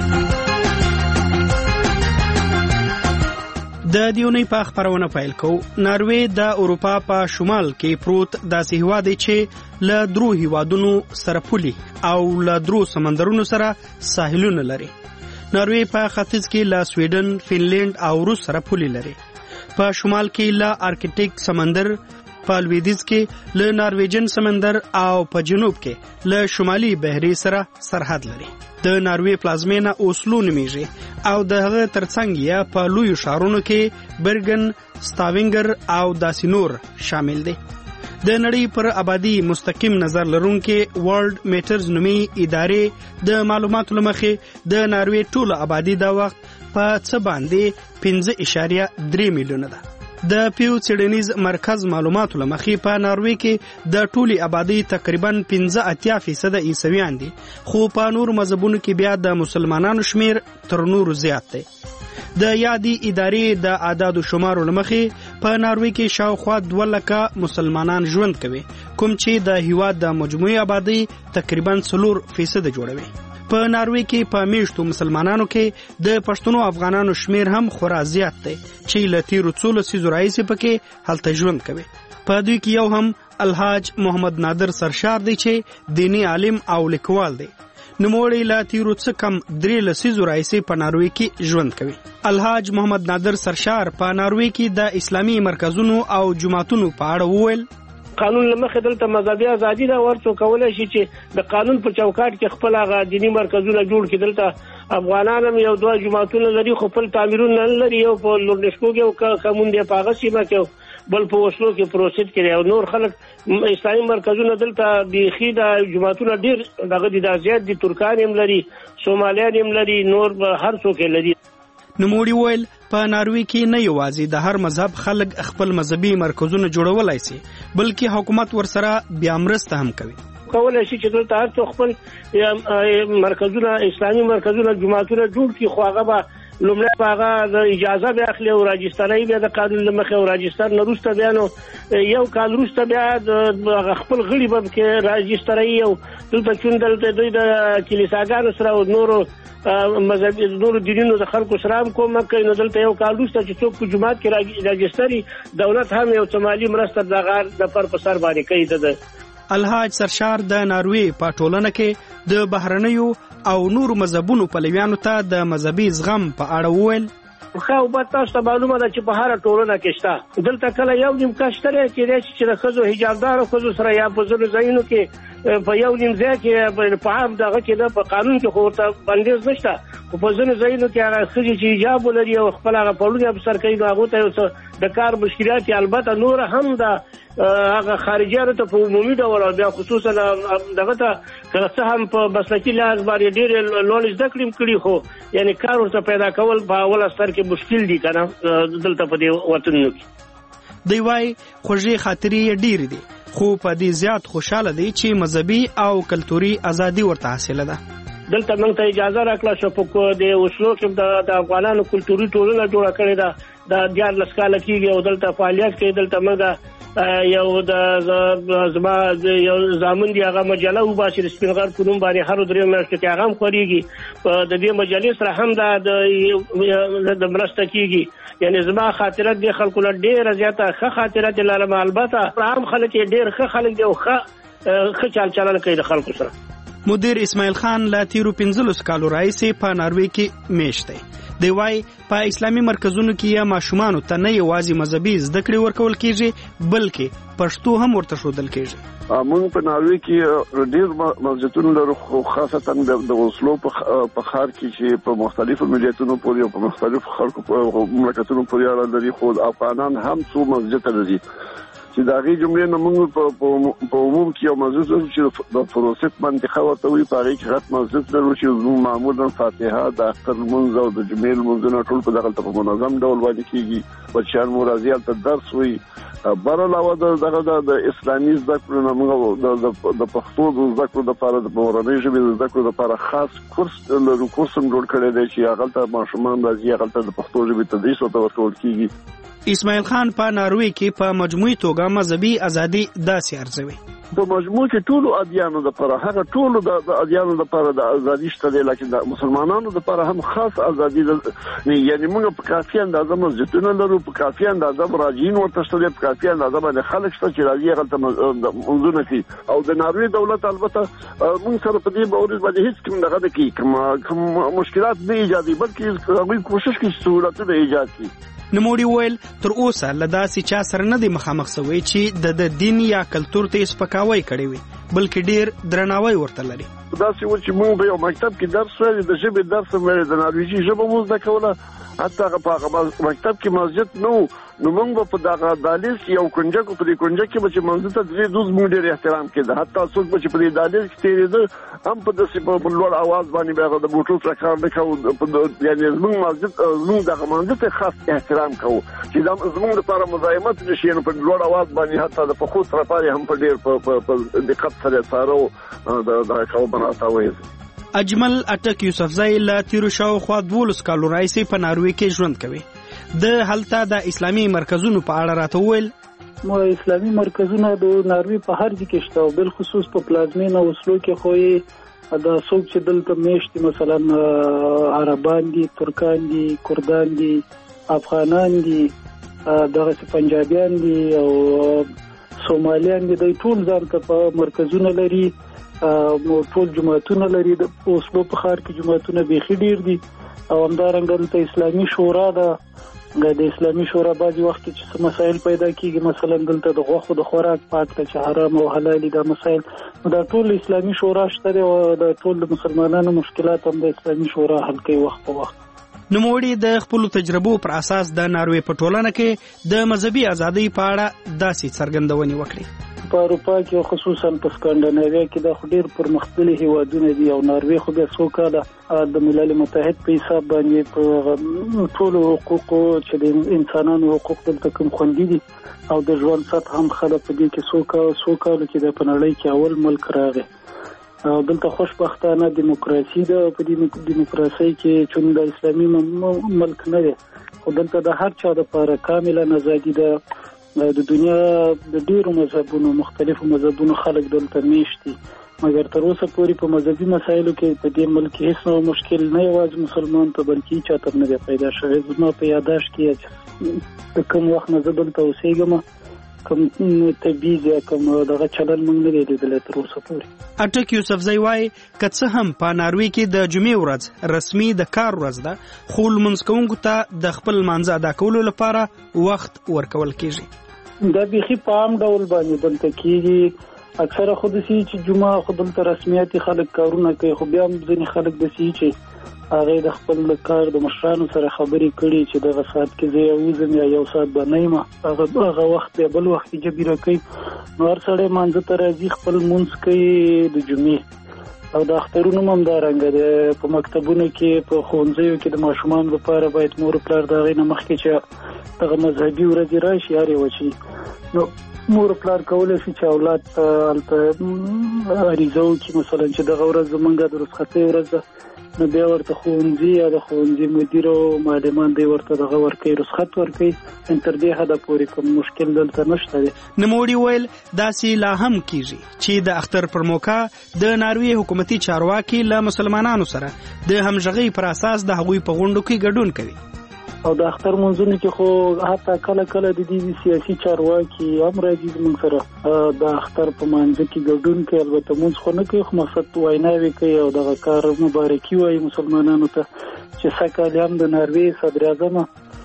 د دیونی په خبرونه پیل کو. ناروې د اروپا په شمال کې پروت داسې هیواد دی چې له درو هیوادونو سره پولي او له درو سمندرونو سره ساحلونه لري. ناروې په ختیځ کې له سویډن، فینلند او روس سره پولي لري. په شمال کې له آرکټیک سمندر، په لویدیځ کې له نارویجن سمندر او په جنوب کې له شمالي بحري سره سرحد لري. د ناروې پلازمینه اوسلو نومیږي او د هغه ترڅنګ یې په لویو ښارونو کې برګن، ستاوینګر او داسې نور شامل دي. د نړۍ پر آبادی مستقیم نظر لرونکي ورلد میټرز نومي ادارې د معلوماتو لمخې د ناروې ټوله آبادی دا وخت په څه باندې پنځه اعشاریه درې میلیونه ده. د پیو څېړنیز مرکز معلوماتو لمخې په ناروې کې د ټولي آبادی تقریبا پنځه اتیا فیصده عیسویان دي، خو په نور مذهبونو کې بیا د مسلمانانو شمیر تر نورو زیات دی. د یادې ادارې د اعدادو شمارو لمخې په ناروې کې شاوخوا دوه لکه مسلمانان ژوند کوي، کوم چې د هیواد د مجموعي آبادی تقریبا څلور فیصده جوړوي. په ناروې کې په میشتو مسلمانانو کې د پښتنو افغانانو شمیر هم خورا زیات دی چې له تیرو څو لسیزو راهیسې پکې هلته ژوند کوي. په دوی کې یو هم الحاج محمد نادر سرشار دی چې دینی عالم او لیکوال دی. نوموړی لا تیرو څه کم درې لسیزو راهیسې په ناروې کې ژوند کوي. الحاج محمد نادر سرشار په ناروې کې د اسلامي مرکزونو او جماعتونو په اړه وویل قانون لمخې دلته مذهبي ازادي دا ورته کولای شي چې د قانون په چوکاټ کې خپل هغه دینی مرکزونه جوړ کړي. دلته افغانان هم یو دوه جماعتونه لري خو خپل تعمیرونه نه لري، یو په لورنشکو کې او کومون دی په هغه سیمه کې بل په وسلو کې پروسید کړي او نور خلک اسلامي مرکزونه دلته بیخي د جماعتونه ډیر دغه د زیات دي، ترکان هم لري، سومالیان هم لري، نور هر څوک لري. نوموړي وویل په ناروې کې نه یوازې د هر مذهب خلک خپل مذهبي مرکزونه جوړولای شي بلکې حکومت ورسره بیا مرسته هم کوي. کولای شي چې دلته هر څوک خپل مرکزونه اسلامي مرکزونه جماعتونه جوړ کړي، خو هغه به لومړی په هغه د اجازه بیا اخلي او راجستري بیا د قانون له مخې او راجستر نه وروسته بیا نو یو کال وروسته بیا د خپل غړي به کې راجستري او دلته چون دلته دوی د کلیساګانو سره او نورو مذهبي نورو دینونو د خلکو سره هم کومک کوي. نو دلته یو کال وروسته چې څوک په جماعت کې راجستري دولت هم یو څه مالي مرسته د غار د پر په سر باندې کوي. د الحاج سرشار د ناروې په ټولنه کې د بهرنیو او نورو مذهبونو پلویانو ته د مذهبي زغم په اړه وویل خو به تاسو ته معلومه ده چې په هر ټولنه کې شته. دلته کله یو نیم کس شته چې چې د ښځو حجابدارو ښځو سره یا په ځینو ځایونو کې په یو نیم ځای کې په عام دغه کې په قانون کې خو ورته بندیز نشته، خو په ځینو ځایونو کې هغه ښځې چې حجاب ولري او خپل هغه پړونه په سر کوي نو هغو ته یو څه د کار مشکلات یې البته نور هم د هغه خارجیانو ته په عمومي ډول او بیا خصوصا دغه ته که څه هم په مسلکي لحاظ باندې ډېرې لوړې زده کړې کړي خو یعنی کار ورته پیدا کول په اوله سر کې مشکل دي که نه دلته په دې وطنونو کې. دوی وایي خوږې خاطرې یې ډېرې دي خو په دې زیات خوشحاله دی چې مذهبي او کلتوري ازادي ورته حاصله ده. دلته موږ ته اجازه راکړه شو په د وسلو کې د افغانانو کلتوري ټولنه جوړه کړې ده د دیارلس کاله کېږي او دلته فعالیت کوي. دلته موږ یو د زما یو زامن دی هغه مجله وباسي د سپین غر په نوم باندې هر درې میاشتو کې هغه هم خورېږي. د دې مجلې سره هم د د مرسته کېږي، یعنی زما خاطرات د خلکو له ډېره زیاته ښه خاطرات یې لرم. البته عام خلک یې ډېر ښه خلک دي او ښه ښه چال چلن کوي د خلکو سره. مدیر اسماعیل خان لا تیرو پنځلس کالو راهیسې په ناروې کې میشت دی. دی وايي په اسلامي مرکزونو کې یا ماشومانو ته نه یوازې مذهبي زده کړې ورکول کېږي بلکې پښتو هم ورته ښودل کېږي. موږ په ناروې کې ډېر مسجدونه لرو خو خاصتا د وسلو په ښار کې چې په مختلفو ملیتونو پورې او په مختلفو خلکو مملکتونو پورې اړه لري، خو افغانان هم څو مسجد لري چې د هغې جملې نه موږ په عموم کې یو مسجد لرو چې د فروسیت منطقه ورته وایي. په هغې کې غټ مسجد لرو چې زموږ معمولا فاتحه د اختر لمونځ او د جمعې لمونځونه ټول په دغلته په منظم ډول وړاندې کېږي. بچیان مو راځي هلته درس وایي. بر علاوه دغه د اسلامي زده کړو نه موږ د پښتو د زده کړو دپاره د مورنۍ ژبې د زده کړو دپاره خاص کورس لرو. کورس هم جوړ کړی دی چې هغلته ماشومان راځي، هغلته د پښتو ژبې تدریس ورته ورکول کېږي. اسماعیل خان په ناروې کې په مجموعي توګه مذهبي ازادي داسې ارزوي په مجموع کې ټولو ادیانو لپاره هغه ټولو د ادیانو لپاره د ازادي شته دی، لکه د مسلمانانو لپاره هم خاص ازادي ده. یعنی موږ په کافي اندازه مسجدونه لرو، په کافي اندازه مراجعین ورته شته دي، په کافي اندازه باندې خلک شته چې راځي هغلته منځونه کوي. او د ناروې دولت البته موږ سره په دې باور باندې هیڅ کوم دغه نه کوي، کوم مشکلات نه ایجادي، بلکې هغوی کوشش کوي چې سهولتونه ایجاد کړي. نوموړي وویل تر اوسه له داسې چا سره نه دی مخامخ سوی چې د دین یا کلتور ته یې سپکاوی کړی وي، بلکې ډېر درناوی ورته لري. داسې و چې موږ په یو مکتب کې درس ویلې، د ژبې درس هم ویلې، د نارویجي ژبه مو زده کوله، حتی هغه په هغه مکتب کې مسجد نه و، نو موږ به په دغه دهلیز کې یو کنجک و، په دې کنجک کې به چې منځ ته درې دوز موږ ډېر احترام کېده. حتی څوک به چې په دې دهلیز کې تېرېده هم په داسې په لوړ اواز باندې به هغه د بوټو سره کار نه کوو، یعنې زموږ مسجد زموږ دغه منځ ته خاص احترام کوو چې دا زموږ لپاره مزاحمت نه شي. نو په لوړ اواز باندې حتی د پښو سرپارې هم په ډېر په دقت سره یې څاره و دغه کوو بناته ویل. اجمل اټک یوسفزی له تیرو شاوخوا دولس کالو راهیسې په ناروې کې ژوند کوي. د هلته د اسلامي مرکزونو په اړه راته وویل مو اسلامي مرکزونه د ناروې په هر ځای کې شته او بالخصوص په پلازمینه وسلو کې خو یې دا څوک چې دلته میشتي مثلا عربان دي، ترکان دي، کردان دي، افغانان دي، دغه پنجابیان دي او سومالیان دي د ټول ځان ته په مرکزونه لري ټول جماعتونه لري د اوسلو په ښار کې جماعتونه بیخي ډیر دي او همدارنګه دلته اسلامي شورا ده د اسلامي شورا بعضې وخت کې چې څه مسایل پیدا کیږي مثلا دلته د غوښو د خوراک پاک ته چې حرام او حلال دا مسایل دا ټول اسلامي شورا شته دی او د ټول مسلمانانو مشکلات هم د اسلامي شورا حل کوي وخت په وخت. نوموړي د خپل تجربو پر اساس د ناروې په ټولنه کې د مذهبي ازادۍ په اړه داسې څرګندونې وکړې. په اروپا کې خصوصا په سکانډیناویا کې د ډېر پرمختللي هیوادونه دي او ناروې خو بیا څو کاله د ملل متحد په حساب باندې په ټولو حقوقو چې د انسانانو حقوق دلته کوم خوندي دي او د ژوند سطح هم ښه په دې کې څو کاله څو کاله کې د په نړۍ کې اول ملک راغی. دلته خوشبختانه دیموکراسي ده په دې دیموکراسي کې چې د اسلامي ملک نه دی خو دلته د هر چا لپاره کاملا ازادي ده. د دنیا د ډیرو مذهبونو مختلفو مذهبونو خلک دلته میشت دي مګر تر اوسه پورې په مذهبي مسایلو کې په دې ملک هیڅ نوع مشکل نه یوازې مسلمان ته بلکې چاته نه دی پیدا شوی. زما په یاداشت کې د کوم وخت نه زه دلته اوسېږم کوم تبعیض یا کوم دغه چلن موږ نه دی لیدلی تر اوسه پورې. اټک یوسفزی وایي که څه هم په ناروې کې د جمعې ورځ رسمي د کار ورځ ده خو لمونځ کوونکو ته د خپل لمانځه ادا کولو لپاره وخت ورکول کېږي. دا بیخي په عام ډول باندې دلته کېږي. اکثره خو داسې چې جمعه خو دلته رسمیاتي خلک کارونه کوي خو بیا هم ځینې خلک داسې چې هغې د خپل کار د مشرانو سره خبرې کړي چې دغه ساعت کې زه وځم یا یو ساعت به نه یم هغه وخت بیا بل وخت کې جبیره کوي. نو هر سړی لمانځه ته راځي خپل لمونځ کوي د جمعې او د اخترونو هم همدارنګه دی. په مکتبونو کې په ښوونځیو کې د ماشومانو لپاره باید مور پلار د هغې نه مخکې چې دغه مذهبي ورځې راشي هر یوه چې نو مور پلار کولی شي چې اولاد ته هلته عریضه وکړي مثلا چې دغه ورځ زمونږ د رخصتۍ ورځ ده نو بیا ورته ښوونځي یا د ښوونځي مدیر او معلمان دی ورته دغه ورکوي رخصت ورکوي. تر دې حده پورې کوم مشکل دلته نشته دی. نوموړي ویل داسې لا هم کیږي چې د اختر پر موقع د ناروې حکومتي چارواکي له مسلمانانو سره د همغږۍ پر اساس د هغوی په غونډو کې ګډون کوي. او د اختر منځونو کې خو حتی کله کله د دې سیاسي چارواکي هم راځي زموږ سره د اختر په مانځه کې ګډون کوي. البته مونځ خو نه کوي خو مقصد ویناوې کوي او دغه کار مبارکي وایي مسلمانانو ته چې سږ کال هم د ناروې صدر اعظمه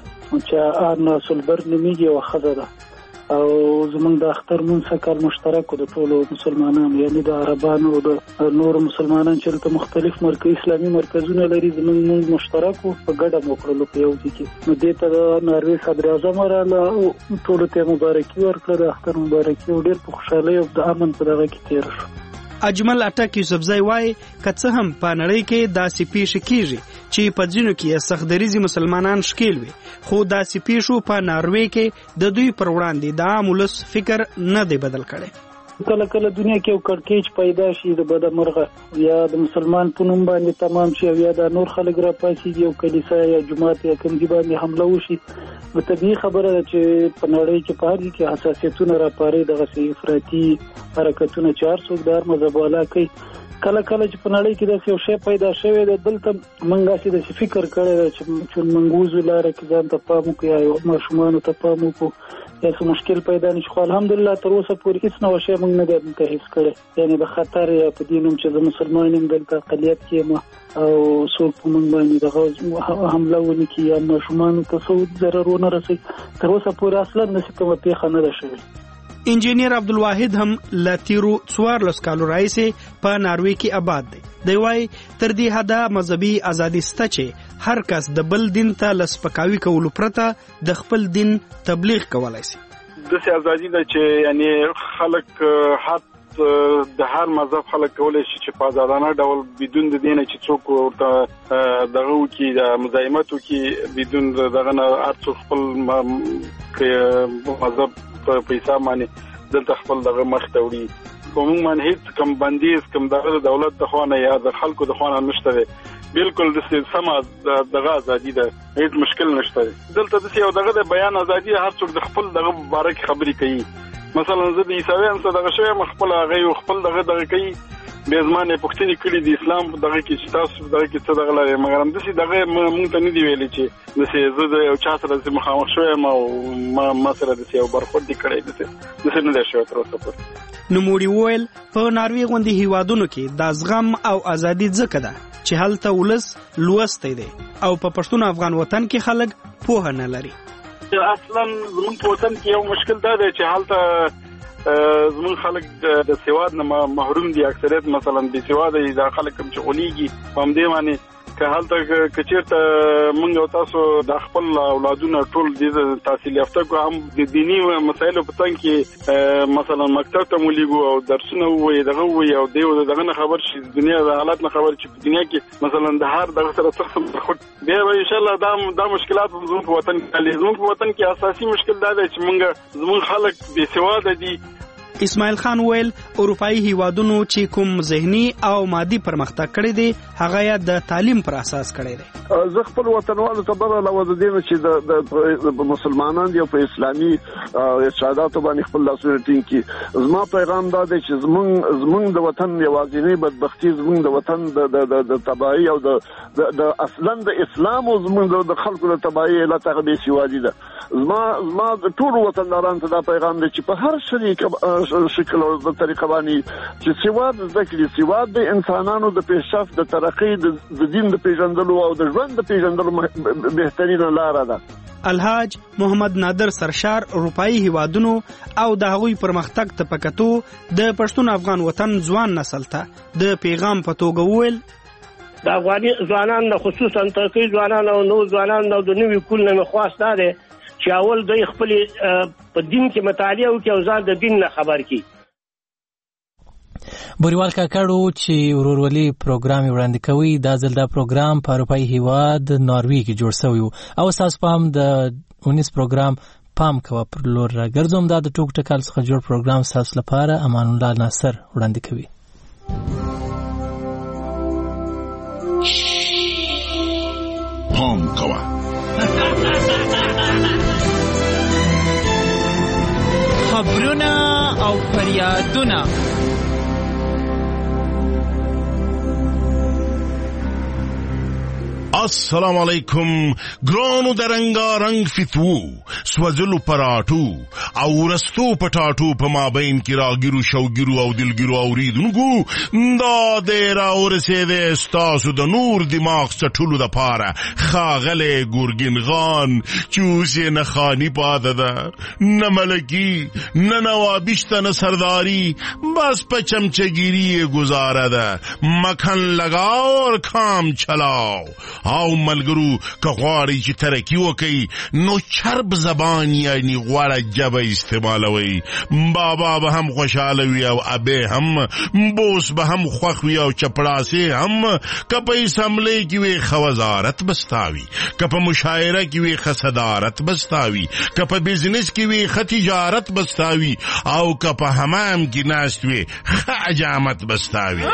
چې آرنا سولبرګ نومیږي یوه ښځه ده او زمونږ د اختر مونځ سږ کال مشترک د ټولو مسلمانانو یعنې د عربانو او د نورو مسلمانانو چې دلته مختلف مرکز اسلامي مرکزونه لري زمونږ مونځ مشترک و په ګډه مو کړلو په یو ځای کې. نو دې ته د ناروې صدر اعظمه راغله ټولو ته مبارکي ورکړه د اختر مبارکي او ډېر په خوشحالۍ او د امن په دغه کې تېره شو. اجمل اټک یوسفزی وایي که څه هم په نړۍ کې داسې پیښې کېږي چې په ځینو کې سخت دریځي مسلمانان ښکیل وي خو داسې پیښو په ناروې کې د دوی پر وړاندې د عام ولس فکر نه دی بدل کړی. کله کله دنیا کې یو کړکېچ پیدا شي د بدمرغه یا د مسلمان په نوم باندې تمام شي یا د نور خلک را پاسېږي یو کلیسا یا جومات یا کوم ځای باندې حمله وشي نو طبیعي خبره ده چې په نړۍ کې په هر ځای کې حساسیتونه راپاري دغسې افراطي حرکتونه چې هر څوک د هر مذهب والا کوي. کله کله چې په نړۍ کې داسې یو شی پیدا شوی دی دلته موږ هسې داسې فکر کړی دی چې موږ وځو لاره کې ځان ته پام وکړو یا ماشومانو ته پام وکړو یا څه مشکل پیدا نه شي خو الحمدلله تر اوسه پورې هېڅ نوع شی موږ نه دی دلته حس کړی یعنې د خطر یا په دې نوم چې زه مسلمان یم دلته اقلیت کې یم او څوک په موږ باندې دغه حمله ونه کړي یا ماشومانو ته څه ضرر ونه رسوي تر اوسه پورې اصلا داسې کومه پیښه نه ده شوې. انجینیر عبدالواحد هم له تیرو څوارلس کالو راهیسې په ناروې کې آباد دی. دی وایي تر دې حده مذهبي ازادي شته چې هر کس د بل دین ته له سپکاوي کولو پرته د خپل دین تبلیغ کولی شي. داسې ازادي ده چې یعنې خلک حد د هر مذهب خلک کولی شي چې په ازادانه ډول بدون د دې نه چې څوک ورته دغه وکړي د مزاحمت وکړي بدون دغه نه هر څوک خپل مذهب په پیسه باندې دلته خپل دغه مخ ته وړي. په موږ باندې هېڅ کوم بندیز کوم دغه د دولت د خوا نه یا د خلکو د خوا نه نشته دی. بالکل داسې سمه دغه ازادي ده هېڅ مشکل نشته دی. دلته داسې یو دغه د بیان ازادي ده هر څوک د خپل دغه باره کې خبرې کوي. مثلا زه د عیسویانو سره دغه شوی یم خپل هغه خپل دغه دغه کوي به زمانه پښتني کړي د اسلام دغه کې چې تاسو دغه کې څه دغه لري مګر هم دسي دغه مونږ ته نه دی ویلي چې دسي زه د یو چا سره چې مخامخ شوم او ما ما سره دسي یو برخورد کړی دسي دسي نه دی شوی تر اوسه پورې. نوموړي وویل په ناروې غوندې هیوادونو کې د زغم او ازادي ځکه ده چې هلته ولس لوستی دی او په پښتون افغان وطن کې خلک پوهه نه لري. اصلا زمونږ په وطن کې یو مشکل دا دی چې هلته زمونږ خلک د سواد نه محروم دي. اکثریت مثلا بې سواده دي. دا خلک کوم چې غولېږي په همدې باندې که هلته که چېرته مونږ او تاسو د خپل اولادونه ټول د تحصیل یافته کو هم د دیني مسایلو په تنګ کې مثلا مکتب ته مو لیږو او درسونه ووایي دغه ووایي او دی دغه نه خبر شي دنیا د حالات نه خبر چې په دنیا کې مثلا د هر دغه سره څه خود بیا به انشاءالله دا دا مشکلات زموږ په وطن کې زموږ په وطن کې اساسي مشکل دا دی چې مونږ زموږ خلک بې سواده دي. اسماعیل خان ویل اروپایي هیوادونو چې کوم ذهني او مادي پرمختګ کړی دی هغه یې د تعلیم پر اساس کړی دی. زه خپل وطنوالو ته بل علاوه د دې چې د مسلمانان دی په اسلامي ارشاداتو باندې خپل لاسونه ټینګ کړي. زما پیغام دا دی چې زمونږ زمونږ د وطن یوازینی بدبختی زمونږ د وطن د د تباہي او د د اصلا د اسلام او زمونږ د خلکو د تباہي علت هغه بې سوادي ده. زما زما ټول وطنداران ته دا پیغام دی چې په هر شریک شکل او د طریقه باندې چې سواد زده کړي. سواد د انسانانو د پیشرفت د ترقۍ د دین د پیژندلو او د ژوند د پیژندلو بهترینه لاره ده. الحاج محمد نادر سرشار اروپایي هیوادونو او د هغوی پرمختګ ته پکتو د پښتون افغان وطن ځوان نسل ته د پیغام په توګه وویل د افغاني ځوانان خصوصا ترکي ځوانان او نو ځوانان د نوې کول نه خواست ده چې اول دوی خپل په دین کې مطالعه وکړي او ځان د دین نه خبر کړي. بوریوال کاکړو چې ورورولي پروګرام وړاندې کوي دا ځل دا پروګرام په اروپایي هیواد ناروې کې جوړ شوی او اساس پام د اونیس پروګرام پام کوه پر لور راګرځوم. دا د ټوک ټکال څخه جوړ پروګرام تاسو لپاره امان الله ناصر وړاندې کوي. پام کوه خبرونه او فریادونه السلام علیکم ګرانو د رنګارنګ فتوو سوځلو پراټو او ورستو پټاټو په مابین کې راګیرو شوګیرو او دلګیرو اوریدونکو دا د راورسېدې ستاسو د نور دماغ څټلو دپاره ښاغلی ګورګین خان چې اوس یې نه خاني پاته ده نه ملکي نه نوابي شته نه سرداري بس په چمچهګیري یې ګزاره ده مکھن لگاو اور کام چلاو او ملګرو که غواړئ چې ترقي وکئ نو چرب زبان یعنی غوړه ژبه استعمالوئ. بابا به هم خوشحاله وي او ابې هم بوس به هم خوښ وي او چپړاسې هم که په اسمبلۍ کې وي ښه وزارت به ستا وي که په مشاعره کې وي ښه صدارت به ستا وي که په بزنس کې وي ښه تجارت به ستا وي او که په حمام کې ناست وي ښه عجامت به ستا وي.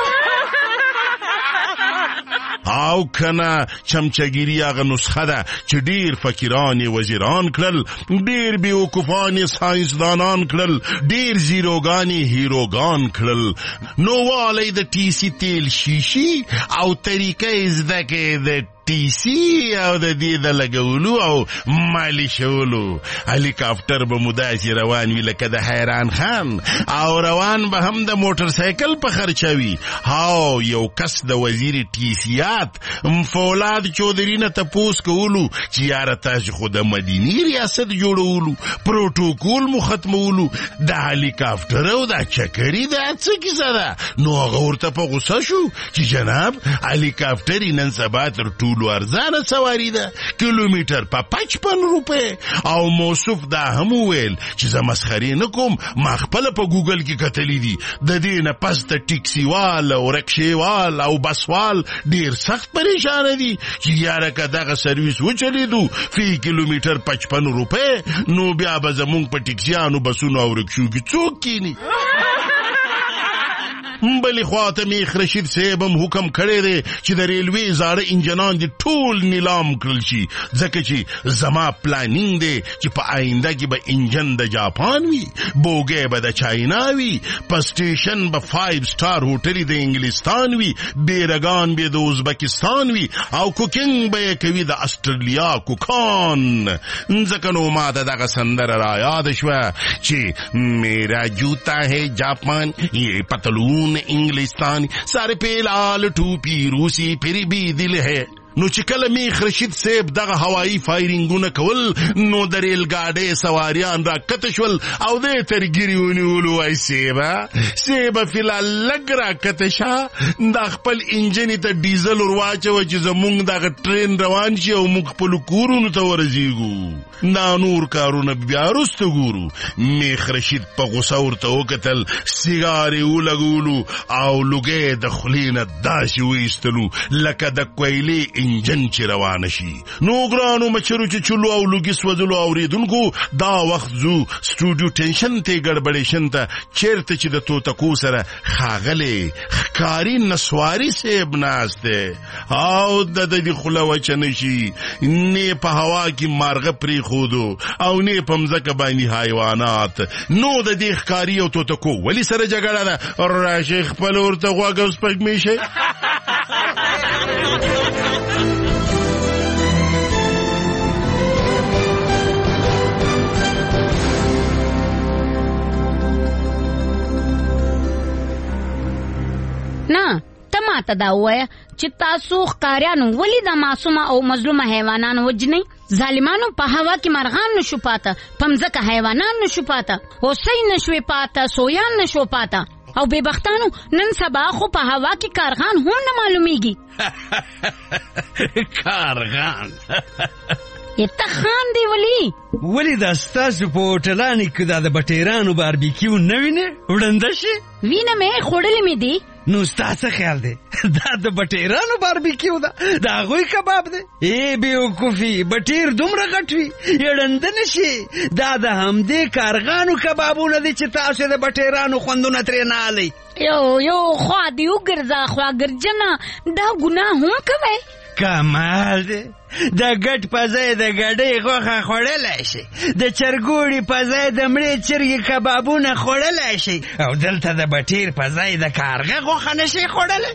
او کنا چمچگیری هغه نسخه ده چې ډیر فقیران وزیران کړل ډیر بیوقوفان ساینسدانان کړل ډیر زیروګان هیروګان کړل نو والی د ټي سي تیل شیشي او طریقې زده کې د ټي سي او د دې د لګولو او مالی شولو. هلیکاپټر به مداسي روان وي لکه د حیران خان او روان به هم د موټر سایکل په خرچوي. هاو یو کس د وزیر ټي سیات فولاد چودري نه تپوس کولو چې یاره تاسو خو د مدینی ریاست جوړولو پروتوکول مو ختمولو د هلیکاپټر او د چکري د څه کیسه ده نو هغه ورته په غوسه شو چې جناب هلیکاپټر نن سبا تر ټولو ارزانه سواری ده کیلومتر په پچپن روپۍ او موصوف دا هم ویل چې زه مسخرې نه کوم ما خپله په ګوګل کې کتلی دي د دې نه پس د ټیکسیوال او رکشېوال او بسوال ډیر سخت پریشانه دي چې یاره که دغه سرویس وچلیدو فی کیلومتر پچپن روپۍ نو بیا به زمونږ په ټیکسیانو بسونو او رکشو کې څوک کینی. بلې خواته میخ رشید صاحب هم حکم کړی دی چې د ریلوې زاړه انجنان دي ټول نیلام کړل شي، ځکه چې زما پلانینګ دی چې په آینده کې به انجن د جاپان وي، بوګی به د چاینا وي، په سټیشن به فایو سټار هوټل د انګلستان وي، بیرګان به د ازبکستان وي، او کوکینګ به کوي د استرالیا کوکان. ځکه نو ما ته دغه سندره را یاد شوه چې میرا جوتا ہے جاپان، یہ پتلون انگلستان، سارے پہ لال ٹوپی روسی پھر بھی دل ہے. نو چې کله میخ رشید صاحب دغه هوایی فایرینګونه کول نو د ریل گاډي سواریان را کته شول او د ترګری ونیولو. وای سیبا سیبا فلال لګ را کته شه د خپل انجن ته ډیزل ور واچو چې زمونږ دغه ټرین روان شي او موږ خپل کورونو ته ورځيږو. دا نور کارونه بیا وروسته ګورو. میخ رشید په غوسه ورته وکتل، سیګارې ولګولو او لوګې د خلینه داسې ویستلو لکه د کویلې انجن چې روان شي. نو ګرانو مچرو چې چلو او لوګي سوځلو اوریدونکو، دا وخت زو سټوډیو ټینشن ته ګډبډیشن ته چیرته چې د توتکو سره خاغله خکاری نسواری سیب ناسته او د دې خله وچنه شي، نه په هوا کې مارغه پری خودو او نه په مځکه باندې حیوانات. نو د دې خکاری او توتکو ولی سره جګړه ده، راشه خپل ورته غوږ اوس پک میشه. نه ته ماته دا ووایه چې تاسو ښکاریانو ولې د معصومه او مظلومه حیوانانو وجنئ؟ ظالمانو په هوا کې مرغان نشو پاته، په مځکه حیوانان نشو پاته، هوسۍ نشوې پاته، سویان نشو پاته، او بے بختانو نن سبا خو په هوا کې کارغان هم نه معلومیږي. کارغان ته خان دی ولی ولی دا ستاسو په هوټلانو کې دا د بټیرانو باربیکیو نه وینې وړنده شي؟ وینه مې خوړلې مې دي. نو ستاسو خیال دی دا د بټیرانو باربیکیو ده، د هغوی کباب دی؟ ای بیوقوفي، بټیر دومره غټ وي یړنده نشي. دا د همدې کارغانو کبابونه دي چې تاسو د بټیرانو خوندونه ترې نه الی. یو یو خوا دی وګرځه خوا ګرځنه، دا ګناه هم کوئ. کمال دی، د ګټ په ځای د ګډۍ غوښه خوړلی شي، د چرګوړي په ځای د مړې چرګې کبابونه خوړلی شي، او دلته د بټیر په ځای د کارغه غوښه نشي خوړلی.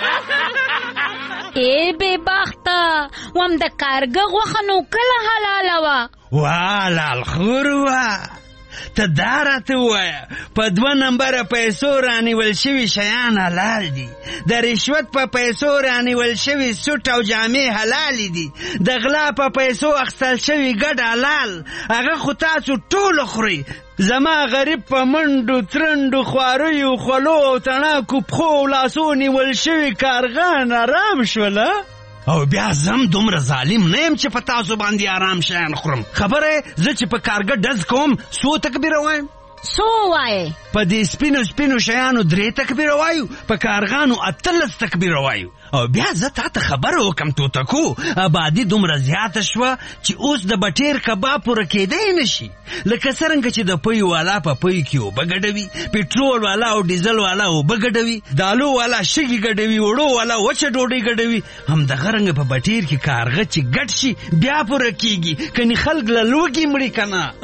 ای بې بخته، وم د کارغه غوښه نو کله حلاله وه؟ وا لالخور وه. ته دا راته ووایه په دوه نمبره پیسو رانیول شوي شیان حلال دي، د رشوت په پیسو رانیول شوي سوټ او جامې حلالې دي، د غلا په پیسو اخیستل شوي ګډ حلال، هغه خو تاسو ټولو خورئ. زما غریب په منډو ترنډو خواریو خولو او تڼاکو پښو او لاسو نیول شوي کارغان آرام شوله. او بیا زم دومره ظالم نه یم چې په تاسو باندې آرام شیان خورم. خبره زه چې په کارګه ډز کوم څو تکبیره وایم؟ څو وایې؟ په دې سپینو سپینو شیانو درې تکبیره وایو، په کارغانو اتلس تکبیره وایو. او بیا زه تا ته خبره وکم توتکو، آبادي دومره زیاته شوه چې اوس د بټیر کباب پوره کېدی نشي. لکه څرنګه چې د پوی والا په پوی کې اوبه ګډوي، پټرول والا او ډیزل والا اوبه ګډوي، دالو والا شګې ګډوي، وړو والا وچه ډوډۍ ګډوي، همدغه رنګه په بټیر کې کارغه چې ګډ شي بیا پوره کېږي، کنې خلک له لوږې مړي که نه.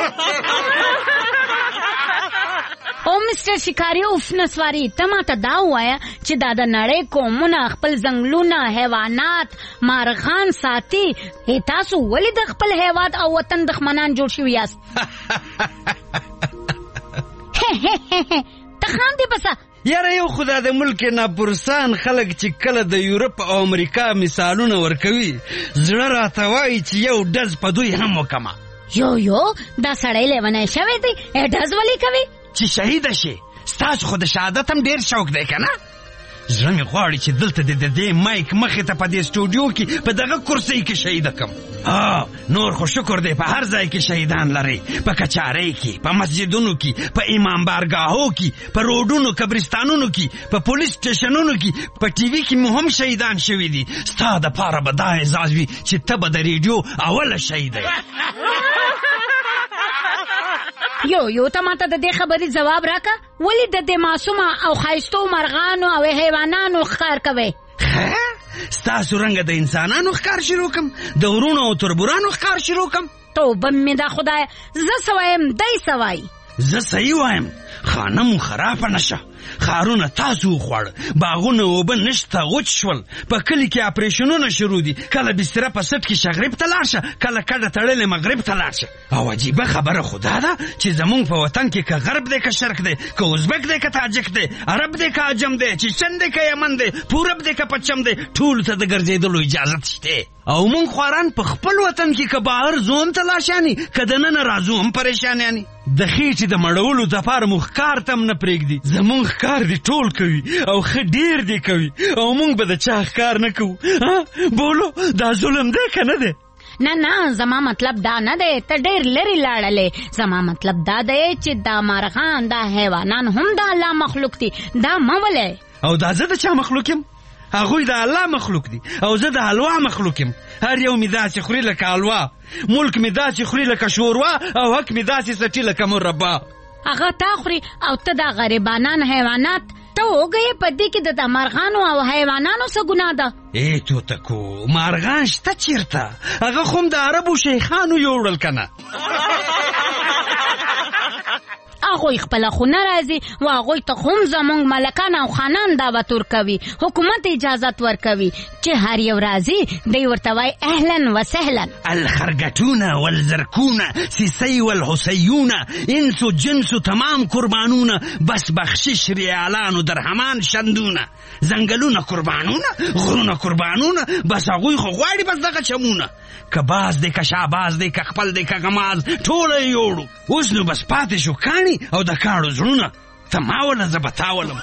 او مسټر شکاری اوف نسواری، ته ماته دا ووایه چې دا د نړۍ قومونه خپل ځنګلونه، حیوانات، مارغان ساتي، ای تاسو ولې د خپل هیواد او وطن دښمنان جوړ شوي یاست؟ ته خاندې بسه. یاره یو خدا د ملک ناپرسان خلک چې کله د یورپ او امریکا مثالونه ورکوي، زړه راته وایي چې یو ډز په دوی هم وکمه. یو یو دا سړی لیونی شوی دی، ډز ولې کوي؟ چې شهیده شي. ستاسو خو د شهادت هم ډېر شوق دی که نه؟ زړه مې غواړي چې دلته د دې مایک مخې ته په دې سټوډیو کې په دغه کرسۍ کې شهیده کم. ها نور خو شکر دی په هر ځای کې شهیدان لري، په کچارۍ کې، په مسجدونو کې، په امام بارګاهو کې، په روډونو قبرستانونو کې، په پولیس سټیشنونو کې، په ټي وي کې مو هم شهیدان شوي دي. ستا دپاره به دا اعزاز وي چې ته به د ریډیو اوله شهیده یې. یو یو ته ماته د دې خبرې جواب راکا ولې د دې معصومه او ښایستو مرغانو او حیوانانو ښکار کوي؟ ستاسو رنګه د انسانانو ښکار شروع کم، د غرونو او تربورانو ښکار شروع کم. توبه مې دا خدای، زه سوایم دی سوای. زه صحیح وایم، خانم خرابه نشه، خارونه تاسو وخوړ، باغونه اوبه نشته غوچ شول، په کلي کې اپریشنونه شروع دي، کله بستره په سټ کې شغرب ته لاړ شه، کله کډه تړلې مغرب ته لاړ شه. او عجیبه خبره خدا ده چې زمونږ په وطن کې که غرب دی که شرق دی، که ازبک دی که تاجک دی، عرب دی که عجم دی، چیچن دی که یمن دی، پورب دی که پچم دی، ټولو ته د ګرځېدلو اجازت شته. او مونږ خواران په خپل وطن کې که بهر زوم ته لاشاني که دننه راځو هم پریشانیاني. د خېټې د مړولو دپاره مو ښکار ته هم نه پرېږدي. زمونږ ښکار دي ټول کوي او ښه ډېر دي کوي، او مونږ به د چا ښکار نه کوو. بولو دا ظلم دی که نه دی؟ نه نه، زما مطلب دا نه دی، ته ډېر لرې لاړلې. زما مطلب دا دی چې دا مرغان دا حیوانان هم د الله مخلوق دي، دا مه ولئ. او دا زه د چا مخلوق یم؟ هغوی د الله مخلوق دي او زه د حلوا مخلوق یم. هر یو مې داسې خوري لکه حلوا، ملک مې داسې خوري لکه شوروا، او حق مې داسې څټي لکه مربا. هغه تا خوري او ته دا غریبانان حیوانات ته وګیې، په دې کې د مرغانو او حیوانانو څه ګناه ده؟ ای توتکو، مارغان شته چیرته؟ هغه خو هم د عربو شیخانو یوړل که نه؟ هغوی خپله خونه راځي و هغوی ته هم زمونږ ملکان او خانان دعوت ورکوي، حکومت اجازت ورکوي چې هر یو راځي دی ورته وایي اهلا و سهلا. الخرگتون والزرکون سیسی والحسیون انس و جنس و تمام قربانون، بس بخشش ریالان و درهمان شندون. زنګلونه قربانونه، غرونه قربانونه، بس هغوی خو غواړي بس دغه چمونه. که باز دی که شاباز دی که خپل دی که غماز، ټوله یې یوړو. اوس نو بس پاتې شو کاڼي او د کاڼو زړونه. ته ما وله زه به تا ولم.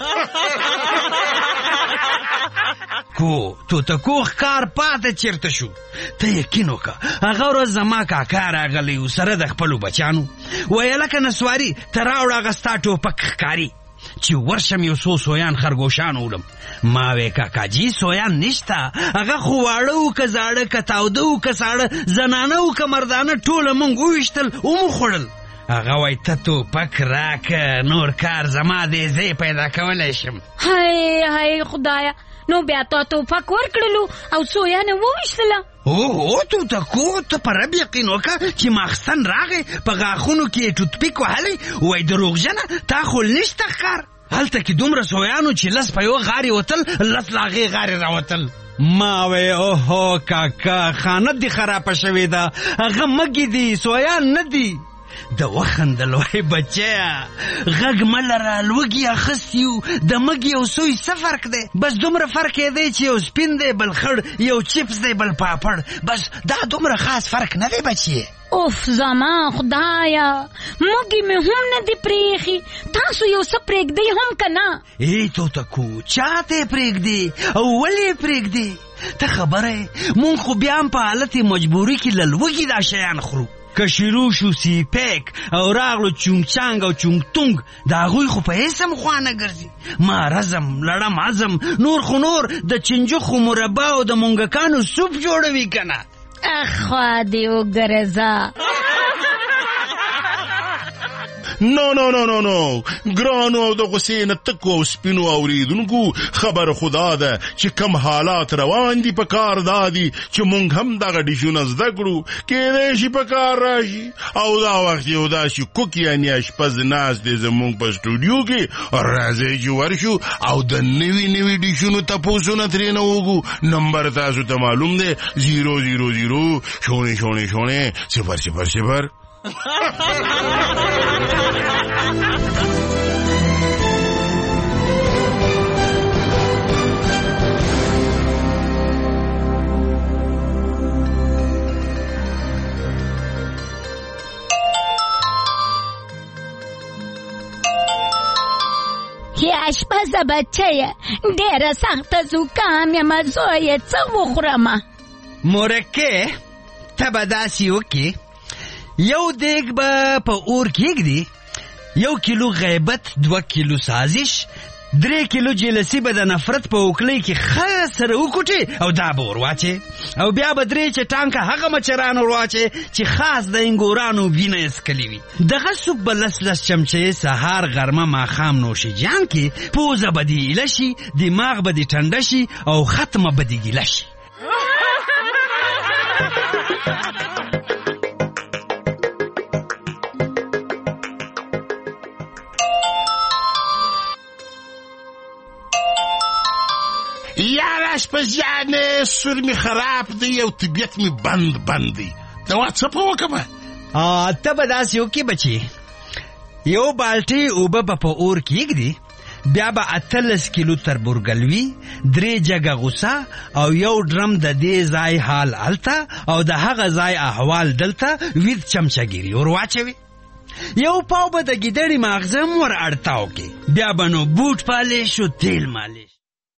کو توتکو ښکار پاته چیرته شو؟ ته یقین وکړه هغه ورځ زما کاکا راغلی و سره د خپلو بچیانو، ویله که نسواري ته راوړه هغه ستا ټوپک ښکاري چې ورشم یو څو سویان خرګوشان وړم. ما وی کاکاجي سویان نشته، هغه خو واړه و که زاړه که تاوده و که ساړه، زنانه و که مردانه، ټوله مونږ وویشتل ومو خوړل. هغه وای ته ټوپک راکه، نور کار زما دی، زه یې پیدا کولی شم. هی هی خدایه، نو بیا تا ټوپک ورکړلو او سویان یې وویشتله؟ او توتکو، ته په رب یقین وکړه چې ماخستن راغی، په غاښونو کې یې ټوتپیک وهلی، وایي دروغجنه تا خو نشته ښکار. هلته کې دومره سویانو چې لس په یوه غارې وتل، لس له هغې غارې راوتل. ما وی اوهو کاکا، خانت دې خرابه شوې ده، هغه مګې دي سویان نه دي. د وخندل وای بچیا، غږ مه لره، لوږې اخیستی یو، د مګ یو سوی څه فرق دی؟ بس دومره فرق یې دی چې یو سپین دی بل خړ، یو چپس دی بل پاپړ، بس دا دومره خاص فرق نه دی بچیې. اوف زما خدایا، مګې مې هم نه دی پرېښي، تاسو یو څه پرېږدئ هم که نه؟ ای توتکو، چا ته یې پرېږدې او ولې یې پرېږدې؟ ته خبره یې، مونږ خو بیا هم په حالت مجبوري کې له لوږې دا شیان خورو. که شروع شو سی پیک او راغلو چونگ چانگ او چونگ تونگ، دا هغوی خو په هیڅ هم خوا نه ګرځي. ما رزم لړم عزم، نور خو نور د چنجخو مربا او د مونګکانو سوپ جوړوي که نه؟ اخوا دې وګرځه. نو نو نو نو نو ګرانو او د غصې نه تکو او سپینو اوریدونکو، خبر خدا ده چې کم حالات روان دي، په کار دا دي چې مونږ هم دغه ډیشونه زده کړو، کېدای شي په کار راشي. او دا وخت یو داسې کوک یعنې اشپز ناست دی زمونږ په سټوډیو کې، راځئ چې ورشو او د نوي نوي ډیشونو تپوسونه ترېنه وکړو. نمبر تاسو ته معلوم دی، زیرو زیرو زیرو شونې شونې شونې صفر صفر صفر. یا اشپزه بچیه، ډېره سخته زکام یمه، زویه څه وخورمه؟ مورکې، ته به داسې وکړې، یو دیګ به په اور کېږدي، یو کیلو غیبت، دوه کیلو سازش، درې کیلو جلسی به د نفرت په وکلۍ کې ښه سره وکوټې او دا به ور واچې او بیا به درې چټانکه هغه مچران ور واچې چې خاص د انګورانو وینه یې څکلې وي. دغه سوپ به لس لس چمچې سهار غرمه ماښام نوشیجان کې پوزه به دې ایله شي، دماغ به دې ټنډه شي او ختمه به دې ګیله شي. یاره اشپزیانې سور می خراب دی او طبیعت می بند بند دی. دوا څه په وکمه؟ ته به داسې وکې بچې، یو بالټۍ اوبه به په اور کېږدي، بیا به اتلس کیلو تربورګلوي، درې جګه غوسه او یو ډرم د دې ځای حال هلته او د هغه ځای احوال دلته وید چمچهګیري ور واچوي. یو پاو به د ګیدړې ماغزه ور اړتاو کې، بیا به نو بوټ پالش او تیل مالش.